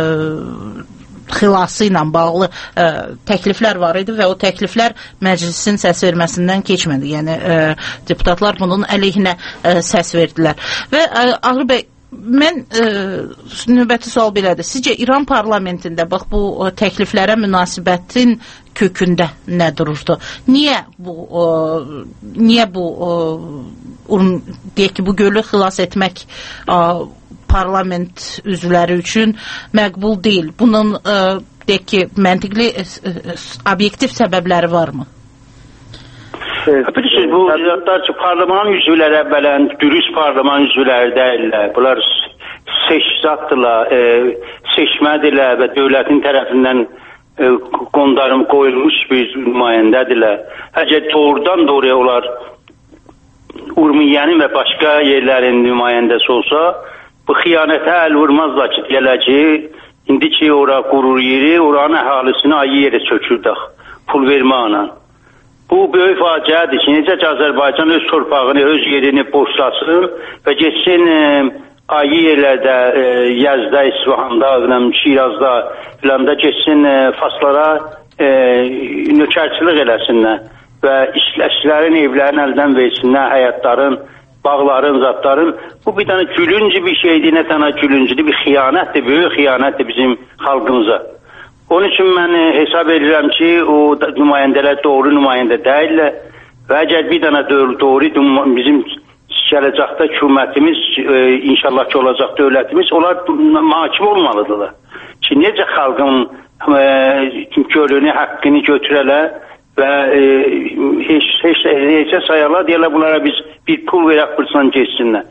xilası ilə bağlı təkliflər var idi və o təkliflər məclisin səs verməsindən keçmədi. Yəni, deputatlar bunun əleyhinə səs verdilər. Və Ağrı bəy, mən növbəti sual belədir. Sizcə İran parlamentində bax bu təkliflərə münasibətin kökündə nə dururdu? Niyə bu deyək ki, bu gölü xilas etmək parlament üzvləri üçün məqbul deyil? Bunun deyək ki, məntiqli, obyektiv səbəbləri varmı? Bilirsiniz, bu zətlər ki, parlament üzvləri əvvələn dürüst parlament üzvləri deyirlər. Bunlar seçmədirlər və dövlətin tərəfindən qondarım qoyulmuş bir nümayəndədirlər. Əgər doğrudan doğruya olar Urmiyənin və başqa yerlərin nümayəndəsi olsa, bu xiyanətə əl vurmazlar ki, deyələr ki, indi ki, ora qurur yeri, oranın əhalisini ayı yerə çökürdək, pul verməklə. Bu böyük faciədir ki, necə ki, Azərbaycan öz torpağını, öz yerini boşlasın və geçsin ayı yerlərdə, Yazda, İsfahanda, Şirazda filanda geçsin faslara nökərçilik eləsinlər və işləşlərin, evlərin əldən versinlər, həyatların, bağların, zatların. Bu bir dənə gülüncü bir şeydir, nə dənə gülüncüdür, bir xiyanətdir, böyük xiyanətdir bizim xalqımıza. Onun üçün mən hesab edirəm ki, o nümayəndələr doğru nümayəndə deyirlər və əgər bir dənə doğru bizim gələcəkdə hökumətimiz, inşallah ki, olacaq dövlətimiz, onlar hakim olmalıdırlar. Ki, necə xalqın gölünü, haqqını götürələr və heç sayarlar, deyərlər bunlara biz bir pul verək bırsan geçsinlər.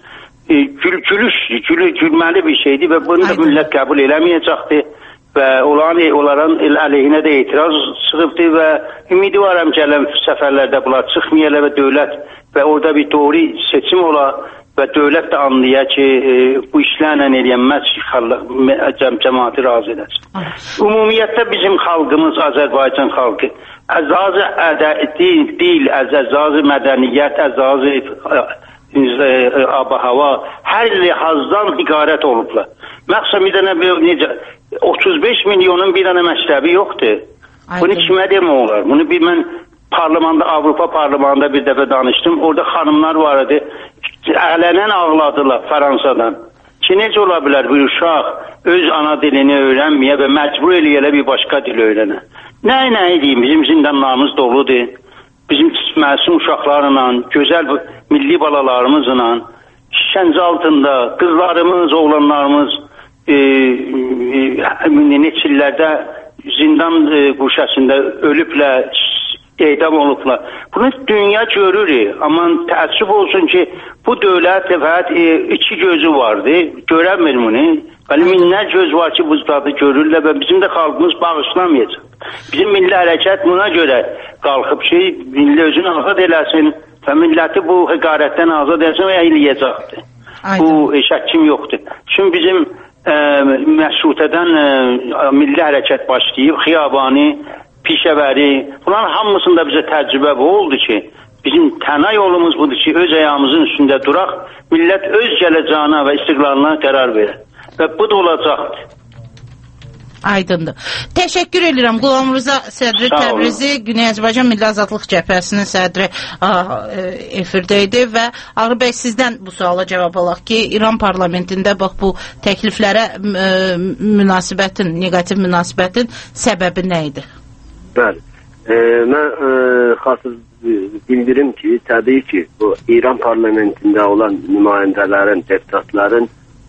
Gülməli bir şeydir və bunu da millət qəbul eləməyəcəkdir və onların əleyhinə də etiraz çıxıbdır və ümidi varam gələn səfərlərdə bunlar çıxmayarlar və dövlət və orada bir doğru seçim ola və dövlət də anlaya ki, bu işlərlə eləyənməz ki, cəmaatı razı edəsin. Ümumiyyətlə bizim xalqımız, Azərbaycan xalqı, əzazı dil, əzazı mədəniyyət, əzazı ab-hava, hər lihazdan iqarət olublar. Məxsəm bir dənə 35 milyonun bir dənə məktəbi yoxdur. Bunu kimə demə olar? Bunu mən Avropa Parlamenında bir dəfə danışdım. Orada xanımlar var idi. Ələnən ağladılar Fransadan. Ki, necə ola bilər bir uşaq öz ana dilini öyrənməyə və məcbur eləyələ bir başqa dil öyrənə. Nə edeyim, bizim zindanlarımız doludur. Bizim məsum uşaqlarla, gözəl milli balalarımızla, işgəncə altında qızlarımız, oğlanlarımız neçə illərdə zindan quşəsində ölüblər, edam olublar. Bunu dünya görür. Amma təəssüf olsun ki, bu dövlət fəqət iki gözü vardı. Görəmir bunu. Minlər göz var ki, bu zadı görürlər və bizim də xalqımız bağışlamayacaq. Bizim milli hərəkət buna görə qalxıb ki, milli özünü azad eləsin və milləti bu həqarətdən azad eləsin və eləyəcəkdir. Bu şəkkim yoxdur. Çünki bizim məşrutədən milli hərəkət başlayıb, xiyabani, pişəvəri, bunların hamısında bizə təcrübə bu oldu ki, bizim tənə yolumuz budur ki, öz ayağımızın üstündə duraq, millət öz gələcəyinə və istiqlalına qərar verir. Və bu da olacaqdır. Aydındır. Təşəkkür edirəm. Qulam Rıza Sədri Təbrizi, Güney Azərbaycan Milli Azadlıq Cəbhəsinin sədri efirdə idi və Ağrı bəy sizdən bu suala cavab alaq ki, İran parlamentində bax bu təkliflərə münasibətin, negativ münasibətin səbəbi nə idi? Bəli. Mən xasız bildirim ki, təbii ki, bu İran parlamentində olan nümayəndələrin, deputatların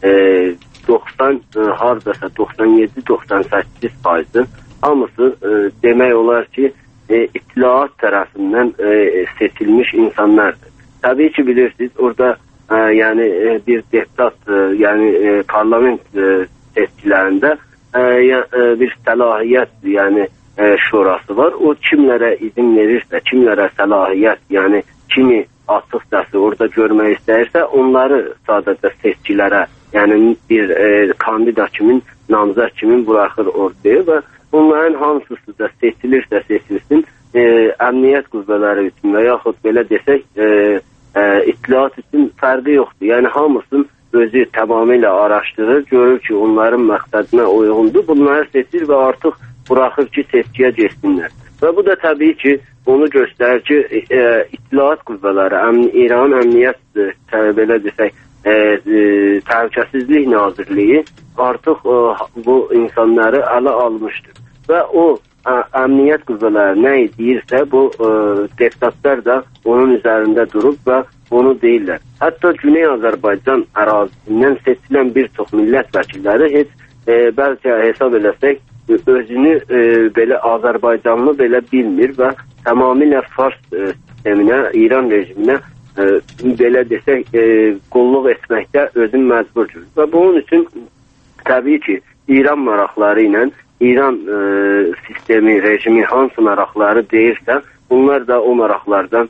97-98% hamısı demək olar ki, ittilaat tərəfindən seçilmiş insanlardır. Təbii ki, bilirsiniz, orada yəni bir deputat, yəni parlament seçkilərində bir səlahiyyət, yəni şurası var. O kimlərə izin verirsə, kimlərə səlahiyyət, yəni kimi açıq dəsi orada görmək istəyirsə, onları sadəcə seçkilərə, yəni bir kandidat kimin, namizəd kimin buraxır ortaya və onların hamısı da seçilirsə seçilsin, əmniyyət qüvvələri üçün və yaxud belə desək, ittilaat üçün fərqi yoxdur. Yəni hamısının özü tamamilə araşdırır, görür ki, onların məqsədinə uyğundur, bunları seçir və artıq buraxır ki, seçkiyə geçsinlər. Və bu da təbii ki, onu göstərir ki, ittilaat qüvvələri, İran əmniyyət, belə desək, Təhlükəsizlik Nazirliyi artıq bu insanları ələ almışdır. Və o əmniyyət qüvvələri nə deyirsə, bu deputatlar da onun üzərində durub və onu deyirlər. Hətta Güney Azərbaycan ərazisindən seçilən bir çox millət vəkilləri heç bəlkə hesab eləsək, özünü belə Azərbaycanlı belə bilmir və tamamilə fars sisteminə, İran rejiminə belə desək, qulluq etməkdə özün məcbur görür. Və bunun üçün təbii ki, İran maraqları ilə İran sistemi, rejimi hansı maraqları deyirsə, bunlar da o maraqlardan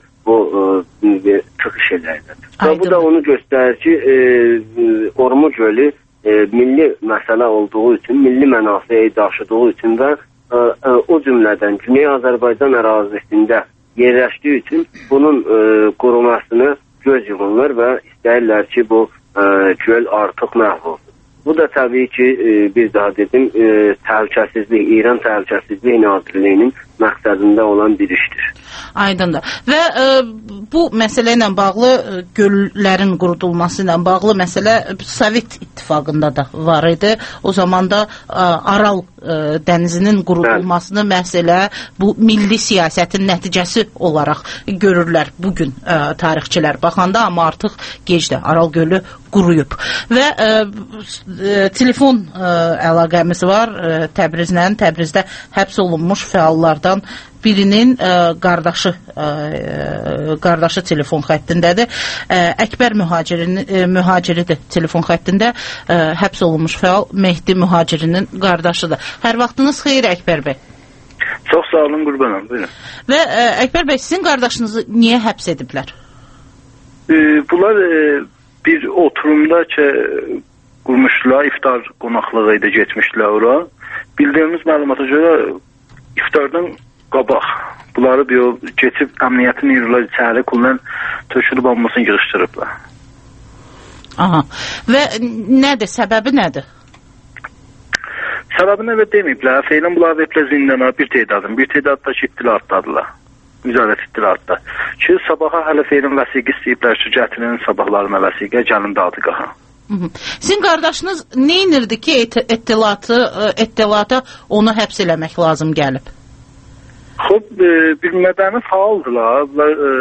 çıxış edərlər. Və bu da onu göstərir ki, Ormu gölü milli məsələ olduğu üçün, milli mənafeyi daşıdığı üçün və o cümlədən Güney Azərbaycan ərazisində yerləşdiyi üçün bunun qurumasını göz yumurlar və istəyirlər ki, bu göl artıq məhv olsun. Bu da təbii ki, bir daha dedim, təhlükəsizlik, İran Təhlükəsizlik Nazirliyinin məqsədində olan bir işdir. Aydındır. Və bu məsələ ilə bağlı, göllərin qurudulması ilə bağlı məsələ Sovet İttifaqında da var idi. O zaman da Aral dənizinin qurudulmasını məsələ bu milli siyasətin nəticəsi olaraq görürlər bugün tarixçilər baxanda, amma artıq gecdə Aral gölü quruyub. Və telefon əlaqəmiz var Təbrizlə. Təbrizdə həbs olunmuş fəallardan birinin qardaşı telefon xəttindədir. Əkbər mühaciridir telefon xəttində. Həbs olunmuş fəal Mehdi mühacirinin qardaşıdır. Hər vaxtınız xeyir Əkbər bəy. Çox sağ olun, qurbanım. Buyurun. Və Əkbər bəy, sizin qardaşınızı niyə həbs ediblər? Bunlar bir oturumda ki, qurmuşdular, iftar qonaqlığı idi, getmişdilər ora. Bildiyimiz məlumata görə iftardan qabaq bunları bir geçib əmniyyətin yürürlər içəri kullan tökülüb almasını yığışdırıblar. Aha. Və nədir? Səbəbi nədir? Səbəbini deməyiblər. Feylən bunlar veriblər zindana bir tedad da ki, ittilaatdadılar. Müzarət İttilaatda ki, sabaha hələ Feyrin vəsiqə istəyiblər ki, gətirin sabahlarına vəsiqə, gəlin dadıqaha. Sizin qardaşınız neynirdi ki, İttilata onu həbs eləmək lazım gəlib? Xub, bir mədəni faaldılar,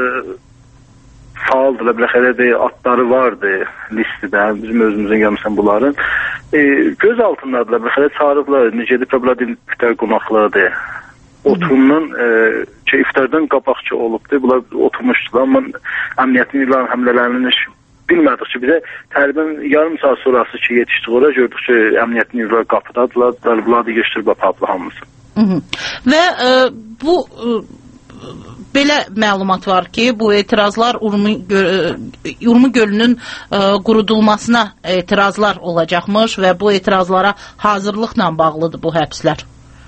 biləxərə adları vardı listidə, bizim özümüzün gəlmişsən bunların. Göz altındadılar, biləxərə çağırıblar, necə ediblər, iftar qonaqlardı. Oturumdan iftardan qabaqçı olubdu, bunlar oturmuşdular, amma əmniyyətin ilan həmlələrinin bilmədik ki, bizə təqribən yarım saat sonrası ki, yetişdik oraya, gördük ki, əmniyyətin ilan qapıdadılar, bunlar da geçdirib apablı hamısı. Və bu belə məlumat var ki, bu etirazlar Urmu gölünün qurudulmasına etirazlar olacaqmış və bu etirazlara hazırlıqla bağlıdır bu həbslər.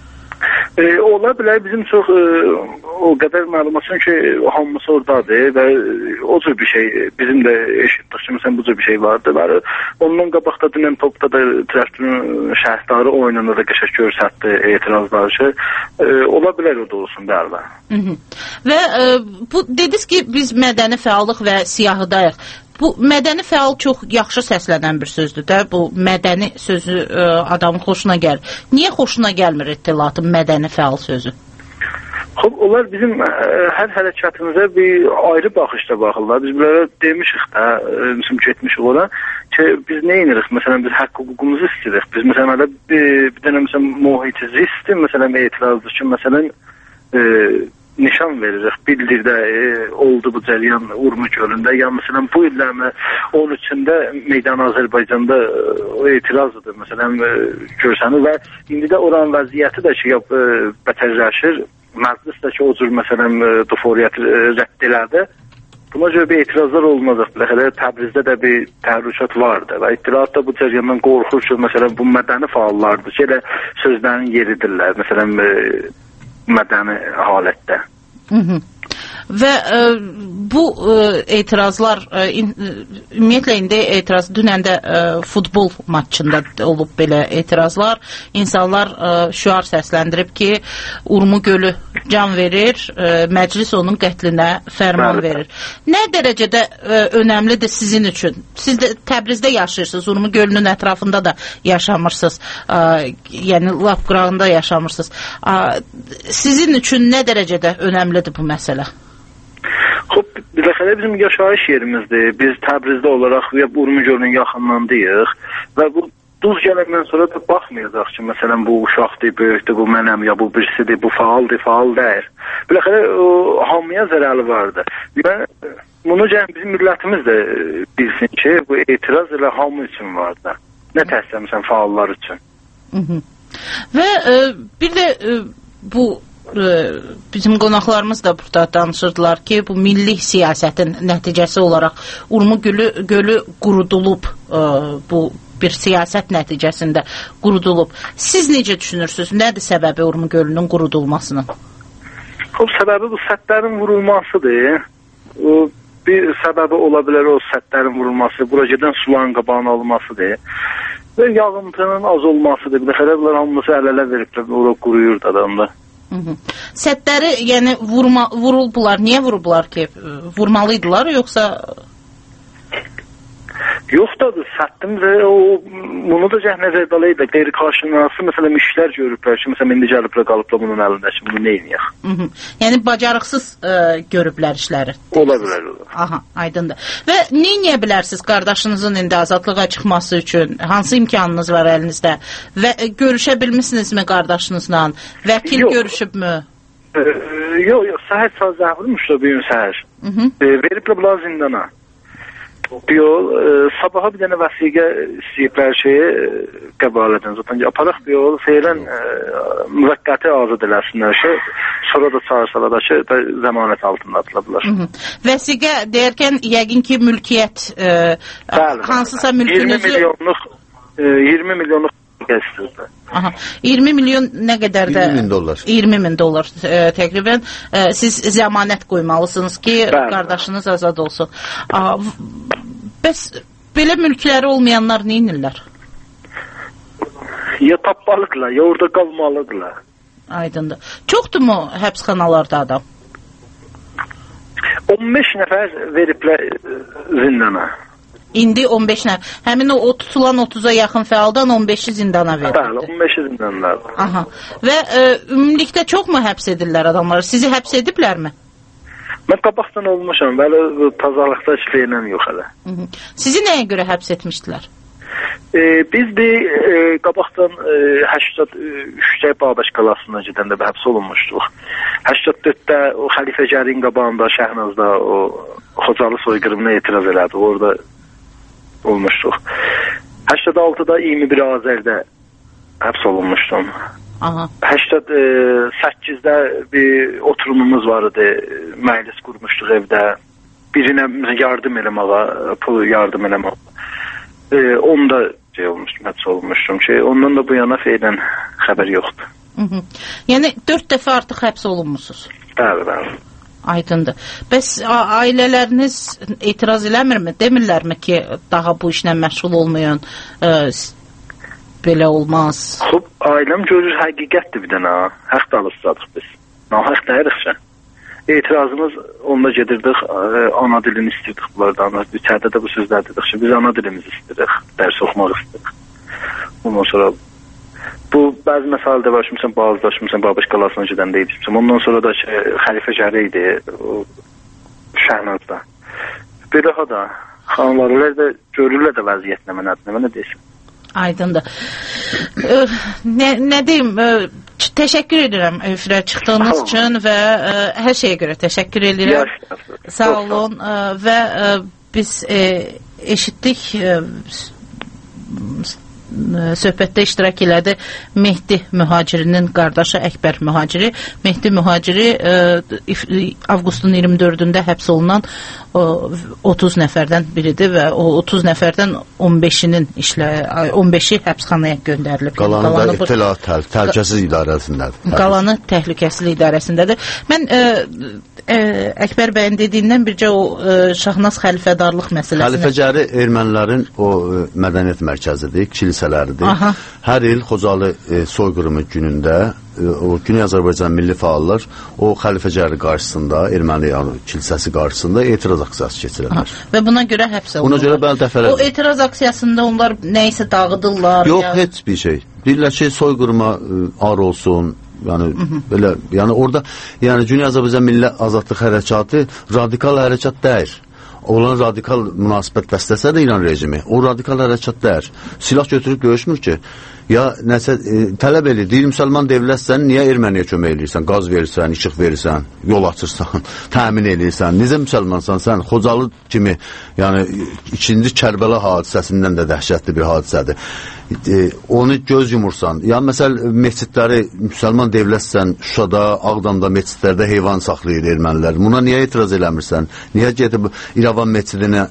Ola bilər, bizim çox o qədər məlumat ki, hamısı oradadır və o cür bir şey, bizim də eşitdik ki, məsələn, bu cür bir şey vardı. Ondan qabaqda dünən topda da tərəfinin şəhətdarı oyununu da qəşək görsətdi etirazları ki, ola bilər o da olsun, bəli. Və bu dediniz ki, biz mədəni fəallıq və siyahıdayıq. Bu mədəni fəal çox yaxşı səslənən bir sözdür də, bu mədəni sözü adamın xoşuna gəlir. Niyə xoşuna gəlmir İttilatın mədəni fəal sözü? Onlar bizim hər hərəkətimizə bir ayrı baxışda baxırlar. Biz bunlara demişik də, bizim getmişik ona ki, biz nə inirik? Məsələn, biz haqq hüququmuzu istəyirik. Biz məsələn, bir dənə mühiti zistir, məsələn, etirazdır ki, məsələn, nişan veririk, bildirdə oldu bu cəryan Urmu gölündə. Ya məsələn, bu illəmə 13-də Meydan Azərbaycanda etirazdır, məsələn, görsənir və indi də oran vəziyyəti də ki, bətərləşir. Məclis də ki, o cür, məsələn, duforiyyəti rədd elədi. Buna görə bir etirazlar olmayacaq. Biləxələ, Təbrizdə də bir təhrükat vardı və İttilaat da bu cəryandan qorxur ki, məsələn, bu mədəni faallardır ki, elə sözlərin yeridirlər, məsələn, mədəni halətdə. Və bu etirazlar ümumiyyətlə indi etiraz dünən də futbol matçında olub belə etirazlar. İnsanlar şüar səsləndirib ki, Urmu gölü can verir, məclis onun qətlinə fərman verir. Nə dərəcədə önəmlidir sizin üçün? Siz də Təbrizdə yaşayırsınız, Urmu gölünün ətrafında da yaşamırsınız, yəni lap qırağında yaşamırsınız. Sizin üçün nə dərəcədə önəmlidir bu məsələ? Biləxələ bizim yaşayış yerimizdir. Biz Təbrizdə olaraq Urmu gölünün yaxınlandıyıq və bu duz gələndən sonra da baxmayacaq ki, məsələn, bu uşaqdır, böyükdür, bu mənəm, ya bu birisidir, bu faaldır, faal deyir. Biləxələ hamıya zərəli vardır. Bunu bizim millətimiz də bilsin ki, bu etiraz elə hamı üçün vardır. Nə təsəmsən faallar üçün. Və bir də bu bizim qonaqlarımız da burada danışırdılar ki, bu milli siyasətin nəticəsi olaraq Urmu gölü qurudulub, bu bir siyasət nəticəsində qurudulub. Siz necə düşünürsünüz? Nədir səbəbi Urmu gölünün qurudulmasının? Səbəbi bu sətlərin vurulmasıdır. Bir səbəbi ola bilər o sətlərin vurulması, buracadan suların qabağına alınmasıdır. Və yağıntının az olmasıdır. Bir də xərəblər hamısı əl-ələ veriblər, ora quruyur da adamda. Sətləri, yəni vuruldular. Niyə vurublar ki? Vurmalıydılar, yoxsa? Yoxdadır, sətdim və bunu da nəzərdə alıydı. Qeyri-qarşınası, məsələn, işlər görüblər ki, məsələn, indi gəliblər, qalıblar bunun əlində ki, bunu neyniyək? Yəni, bacarıqsız görüblər işləri. Ola bilər, olar. Aha, aydındır. Və neyniyə bilərsiniz qardaşınızın indi azadlığa çıxması üçün? Hansı imkanınız var əlinizdə? Və görüşə bilmisinizmi qardaşınızla? Vəkil görüşübmü? Yox, səhər sazə vurmuşlar bir gün səhər. Veriblər bunlar zindana. Yol, sabaha bir dənə vəsiqə istəyiblər şeyi qəbul edin. Zaten aparaq bir yol, feylən müvəqqəti azad eləsinlər ki, sonra da çağırsalar da ki, zəmanət altında atıladılar. Vəsiqə deyərkən, yəqin ki, mülkiyyət, hansısa mülkünüzü... 20 milyonluq qəsdirdir. 20 milyon nə qədər də... 20 min dollar. 20 min dollar təqribən. Siz zəmanət qoymalısınız ki, qardaşınız azad olsun. Bəs belə mülkləri olmayanlar neynirlər? Ya tapmalıdırlar, ya orada qalmalıdırlar. Aydındır. Çoxdur mu həbsxanalarda adam? 15 nəfər veriblər zindana. İndi 15 nəfər. Həmin o tutulan 30-a yaxın fəaldan 15-i zindana verildi. Bəli, 15-i zindandadır. Aha. Və ümumilikdə çoxmu həbs edirlər adamlar? Sizi həbs ediblərmi? Mən qabaqdan olmuşam, bəli, tazarlıqda heç feylən yox hələ. Sizi nəyə görə həbs etmişdilər? Biz de qabaqdan 83-də Babaş qalasına gedəndə həbs olunmuşduq. 84-də o Xəlifə Gərin qabağında Şəhnazda o Xocalı soyqırımına etiraz elədi. Orada olmuşduq. 86-da 21 Azərdə həbs olunmuşdum. 88-də bir oturumumuz var idi. Məclis qurmuşduq evdə. Birinə yardım eləməyə, pul yardım eləməyə. Onda həbs olmuşdum ki, ondan da bu yana feylən xəbər yoxdur. Yəni 4 dəfə artıq həbs olunmusunuz. Bəli, bəli. Aydındır. Bəs ailələriniz etiraz eləmirmi? Demirlərmi ki, daha bu işlə məşğul olmayan belə olmaz? Xub, ailəm görür həqiqətdir bir dənə. Haqq dalısıdıq biz. Nahaq dəyiriksə. Etirazımız onda gedirdik, ana dilini istirdik bunlardan. İçəridə də bu sözlər dedik ki, biz ana dilimizi istirik, dərs oxumaq istirik. Ondan sonra bu bəzi məsələdə var, şimdisən Bağızda, şimdisən Babaş qalasına gedəndə idi. Ondan sonra da Xəlifə Gəri idi, Şəhnazda. Belə da, xanlarlar da görürlər də vəziyyətlə mənə deyirsin. Aydındır. Nə deyim, təşəkkür edirəm efirə çıxdığınız üçün və hər şeyə görə təşəkkür edirəm. Sağ olun və biz eşitdik, söhbətdə iştirak elədi Mehdi Mühacirinin qardaşı Əkbər Mühaciri. Mehdi Mühaciri avqustun 24-də həbs olunan 30 nəfərdən biridir və o 30 nəfərdən 15-i həbsxanaya göndərilib. Qalanı da təhlükəsizlik idarəsindədir. Qalanı təhlükəsizlik idarəsindədir. Mən Əkbər bəyin dediyindən bircə o Şahnaz xəlifədarlıq məsələsində. Xəlifə Gəri ermənilərin o mədəniyyət mərkəzidir, kilisələridir. Hər il Xocalı soyqırımı günündə o Güney Azərbaycan milli fəallar o Xəlifə Gəri qarşısında, erməni kilsəsi qarşısında etiraz aksiyası keçirirlər. Və buna görə həbs olunurlar. Buna görə bəli dəfələrlə. O etiraz aksiyasında onlar nəyisə dağıdırlar? Yox, heç bir şey. Deyirlər ki, soyqırıma ar olsun. Belə, yəni orada Güney Azərbaycan Milli Azadlıq Hərəkatı radikal hərəkat deyir. Olan radikal münasibət bəstəsə də İran rejimi, o radikal hərəkat deyir. Silah götürüb döyüşmür ki, ya nəsə tələb edir, deyir müsəlman devlətsən, niyə erməniyə kömək edirsən, qaz verirsən, işıq verirsən, yol açırsan, təmin edirsən, necə müsəlmansan sən, Xocalı kimi, yəni 2-ci Kərbəla hadisəsindən də dəhşətli bir hadisədir. Onu göz yumursan, ya məsəl məscidləri müsəlman devlətsən, Şuşada, Ağdamda məscidlərdə heyvan saxlayır ermənilər, buna niyə etiraz eləmirsən, niyə gedib İrəvan məscidinə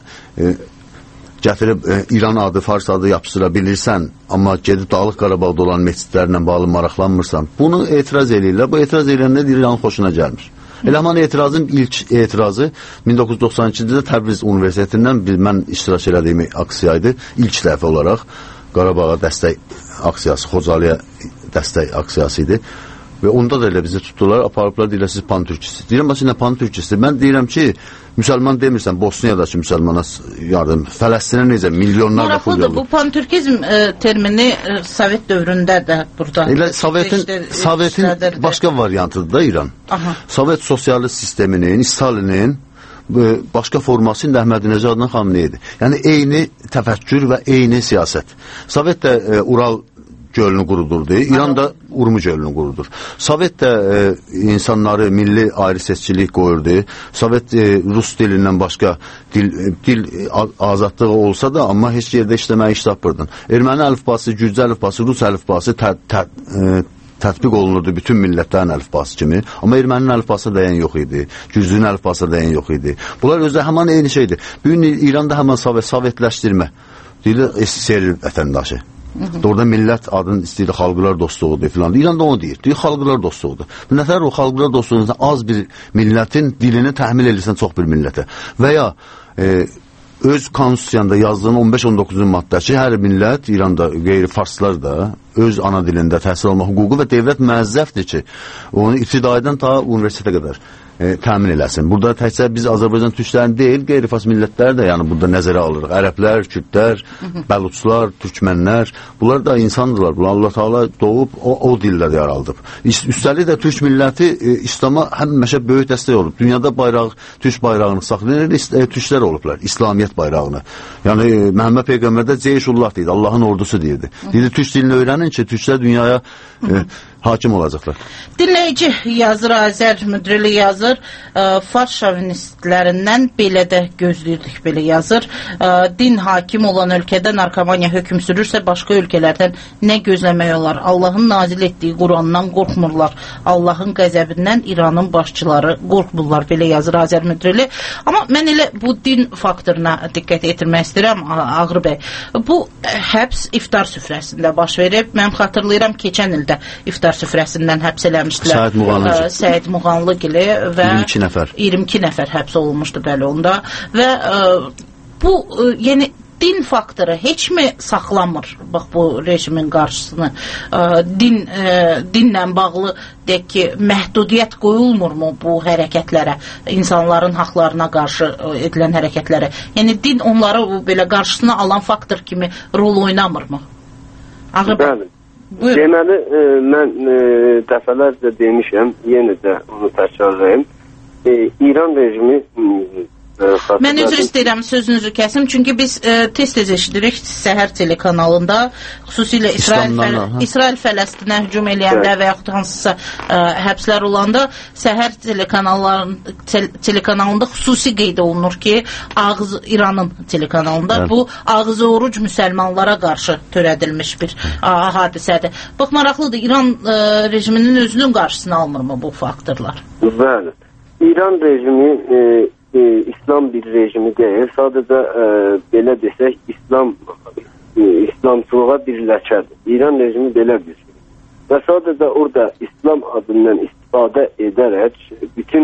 gətirib İran adı, Fars adı yapışdıra bilirsən, amma gedib Dağlıq Qarabağda olan məscidlərlə bağlı maraqlanmırsan, bunu etiraz edirlər, bu etiraz edirlər İranın xoşuna gəlmir. Eləman etirazın ilk etirazı 1992-də Təbriz Universitetindən mən iştirak elədiyim aksiyaydı, ilk dəfə olaraq Qarabağa dəstək aksiyası, Xocalıya dəstək aksiyası idi və onda da elə bizi tutdular, aparıblar, deyirlər siz pan-türkisi. Deyirəm, nə pan-türkisi? Mən deyirəm ki, müsəlman demirsən, Bosniyadakı müsəlmana yardım, Fələstinə necə, milyonlarla pul yollur. Bu pan-türkizm termini Sovet dövründə də burada. Elə Sovetin başqa variantıdır da İran. Sovet sosialist sisteminin, Stalinin başqa forması indi Əhmədinəcadla Xamneyidir. Yəni, eyni təfəkkür və eyni siyasət. Sovet də Ural gölünü qurudurdu, İran da Urmu gölünü qurudur. Sovet də insanları milli ayrı seçkilik qoyurdu. Sovet Rus dilindən başqa dil azadlığı olsa da, amma heç yerdə işləməyə iş tapırdın. Erməni əlifbası, Gürcə əlifbası, Rus əlifbası tətbiq olunurdu bütün millətlərin əlifbası kimi. Amma erməninin əlifbası dəyən yox idi. Gürcünün əlifbası dəyən yox idi. Bunlar özdə həman eyni şeydir. Bugün İranda həman sovetləşdirmə. Deyirlər, SSR vətəndaşı. Orada millət adını istəyir, xalqlar dostluğudur filan. İranda onu deyir. Deyir, xalqlar dostluğudur. Nətər o xalqlar dostluğunuzda az bir millətin dilini təhmil edirsən çox bir millətə. Və ya öz konstitusiyanda yazdığın 15-19 maddəki hər millət, İranda qeyri-farslar da öz ana dilində təhsil alma hüququ və devlət müəzzəfdir ki, onu ibtidaidən ta universitetə qədər təmin eləsin. Burada təkcə biz Azərbaycan türklərini deyil, qeyri-fas millətləri də yəni burada nəzərə alırıq. Ərəblər, kürdlər, bəluçlar, türkmənlər, bunlar da insandırlar. Bunlar Allah Taala doğub o dildə yaraldıb. Üstəlik də türk milləti İslam'a həmişə böyük dəstək olub. Dünyada türk bayrağını saxlayan türklər olublar, İslamiyyət bayrağını. Yəni Məhəmməd Peyğəmbər də Ceyşullah deyildi, Allahın ordusu deyildi. Deyildi türk dilini öyrənin ki, türklər dünyaya hakim olacaqlar. Dinləyici yazır, Azər Müdrili yazır, fars şovinistlərindən belə də gözləyirdik, belə yazır. Din hakim olan ölkədə narkomaniya hökm sürürsə, başqa ölkələrdən nə gözləmək olar? Allahın nazil etdiyi Qurandan qorxmurlar. Allahın qəzəbindən İranın başçıları qorxmurlar, belə yazır Azər Müdrili. Amma mən elə bu din faktoruna diqqət yetirmək istəyirəm, Ağrı bəy. Bu həbs iftar süfrəsində baş verib. Mən xatırlayıram, keçən ildə iftar süfrəsindən həbs eləmişdilər. Səid Muğanlıgili və 22 nəfər həbs olunmuşdu bəli onda. Və bu, yəni din faktoru heç mi saxlamır bax bu rejimin qarşısını? Dinlə bağlı deyək ki, məhdudiyyət qoyulmurmu bu hərəkətlərə, insanların haqlarına qarşı edilən hərəkətlərə? Yəni din onları belə qarşısına alan faktor kimi rol oynamırmı? Bəli. Deməli, mən dəfələrcə demişəm, yenə də onu təkrarlayım. İran rejimi Mən üzr istəyirəm, sözünüzü kəsim, çünki biz tez-tez eşidirik Səhər telekanalında, xüsusilə İsrail Fələstinə hücum eləyəndə və yaxud hansısa həbslər olanda Səhər telekanalında xüsusi qeyd olunur ki, İranın telekanalında bu ağzı oruc müsəlmanlara qarşı törədilmiş bir hadisədir. Bax, maraqlıdır, İran rejiminin özünün qarşısını almırmı bu faktorlar? Bəli. İran rejimi İslam bir rejimi deyil, sadəcə belə desək, İslamçılığa bir ləkədir. İran rejimi belə bir şey. Və sadəcə orada İslam adından istifadə edərək bütün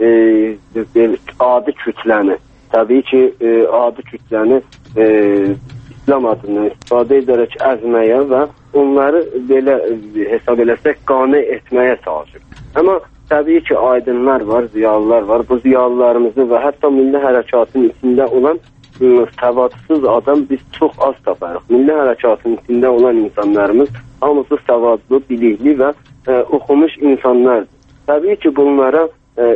adi kütləni, təbii ki, adi kütləni İslam adından istifadə edərək əzməyə və onları belə hesab eləsək qane etməyə çalışır. Amma təbii ki, aydınlar var, ziyalılar var. Bu ziyalılarımızı və hətta milli hərəkatın içində olan səvadsız adam biz çox az taparıq. Milli hərəkatın içində olan insanlarımız hamısı savadlı, bilikli və oxumuş insanlardır. Təbii ki, bunlara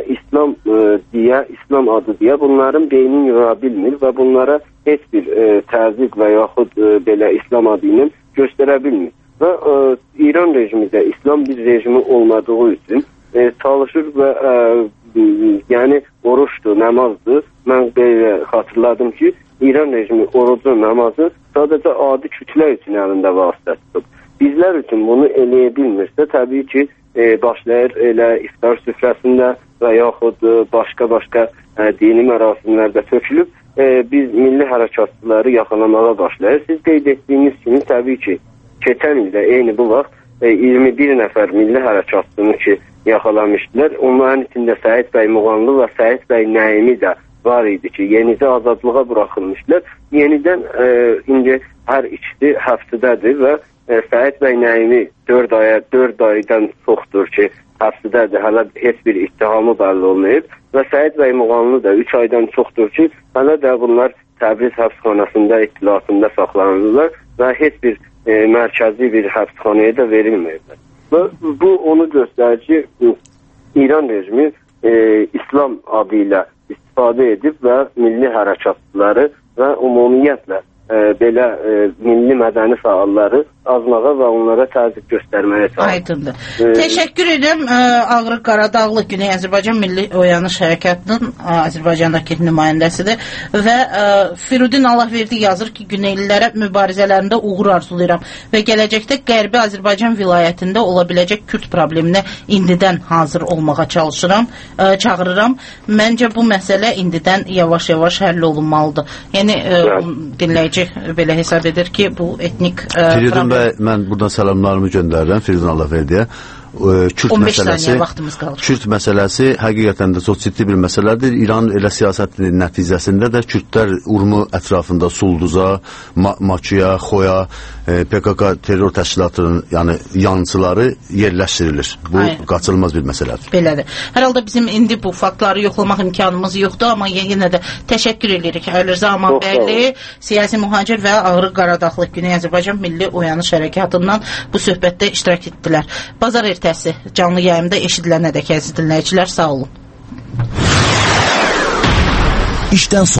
İslam adı deyə bunların beyni yura bilmir və bunlara heç bir təzyiq və yaxud belə İslam adı ilə göstərə bilmir. Və İran rejimi də İslam bir rejimi olmadığı üçün çalışır və yəni oruçdur, namazdır. Mən belə xatırladım ki, İran rejimi orucu, namazı sadəcə adi kütlə üçün əlində vasitə tutub. Bizlər üçün bunu eləyə bilmirsə, təbii ki, başlayır elə iftar süfrəsində və yaxud başqa dini mərasimlərdə tökülüb, biz milli hərəkatçıları yaxalamağa başlayır. Siz qeyd etdiyiniz kimi, təbii ki, keçən ildə eyni bu vaxt 21 nəfər milli hərəkatçını ki, yaxalamışdılar. Onların içində Səid bəy Muğanlı və Səid bəy Nəimi də var idi ki, yenicə azadlığa buraxılmışlar. Yenidən indi hər ikisi həbsdədir və Səid bəy Nəimi 4 aydan çoxdur ki, həbsdədir. Hələ heç bir ittihamı bəlli olmayıb və Səid bəy Muğanlı da 3 aydan çoxdur ki, hələ də bunlar Təbriz həbsxanasında ittilatında saxlanırlar və heç bir mərkəzi bir həbsxanaya da verilməyiblər. Və bu onu göstərir ki, İran rejimi İslam adı ilə istifadə edib və milli hərəkatçıları və ümumiyyətlə belə milli mədəni fəalları azmağa və onlara təzyiq göstərməyə çalışır. Aydındır. Təşəkkür edirəm. Ağrı Qaradağlı Güney Azərbaycan Milli Oyanış Hərəkatının Azərbaycandakı nümayəndəsidir və Firudin Allahverdi yazır ki, Güneylilərə mübarizələrində uğur arzulayıram və gələcəkdə Qərbi Azərbaycan vilayətində ola biləcək Kürd probleminə indidən hazır olmağa çağırıram. Məncə bu məsələ indidən yavaş-yavaş həll olunmalıdır. Yəni dinləyici belə hesab edir ki, bu etnik Firidun bəy, mən buradan səlamlarımı göndərirəm Firidun Allahverdiyə. Kürt məsələsi həqiqətən də çox ciddi bir məsələdir. İranın elə siyasətinin nəticəsində də Kürdlər Urmu ətrafında Sulduza, Maçuya, Xoya, PKK terror təşkilatının yançıları yerləşdirilir. Bu qaçılmaz bir məsələdir. Belədir. Hər halda bizim indi bu faktları yoxlamaq imkanımız yoxdur, amma yenə də təşəkkür edirik. Əlirza Amanbəyli, siyasi mühacir və Ağrı Qaradağlı Güney Azərbaycan Milli Oyanış Hərəkatından bu söhbətdə iştirak etdilər. Bazar ertəsi canlı yayımda eşidilənə dək əziz dinləyicilər, sağ olun. İşdən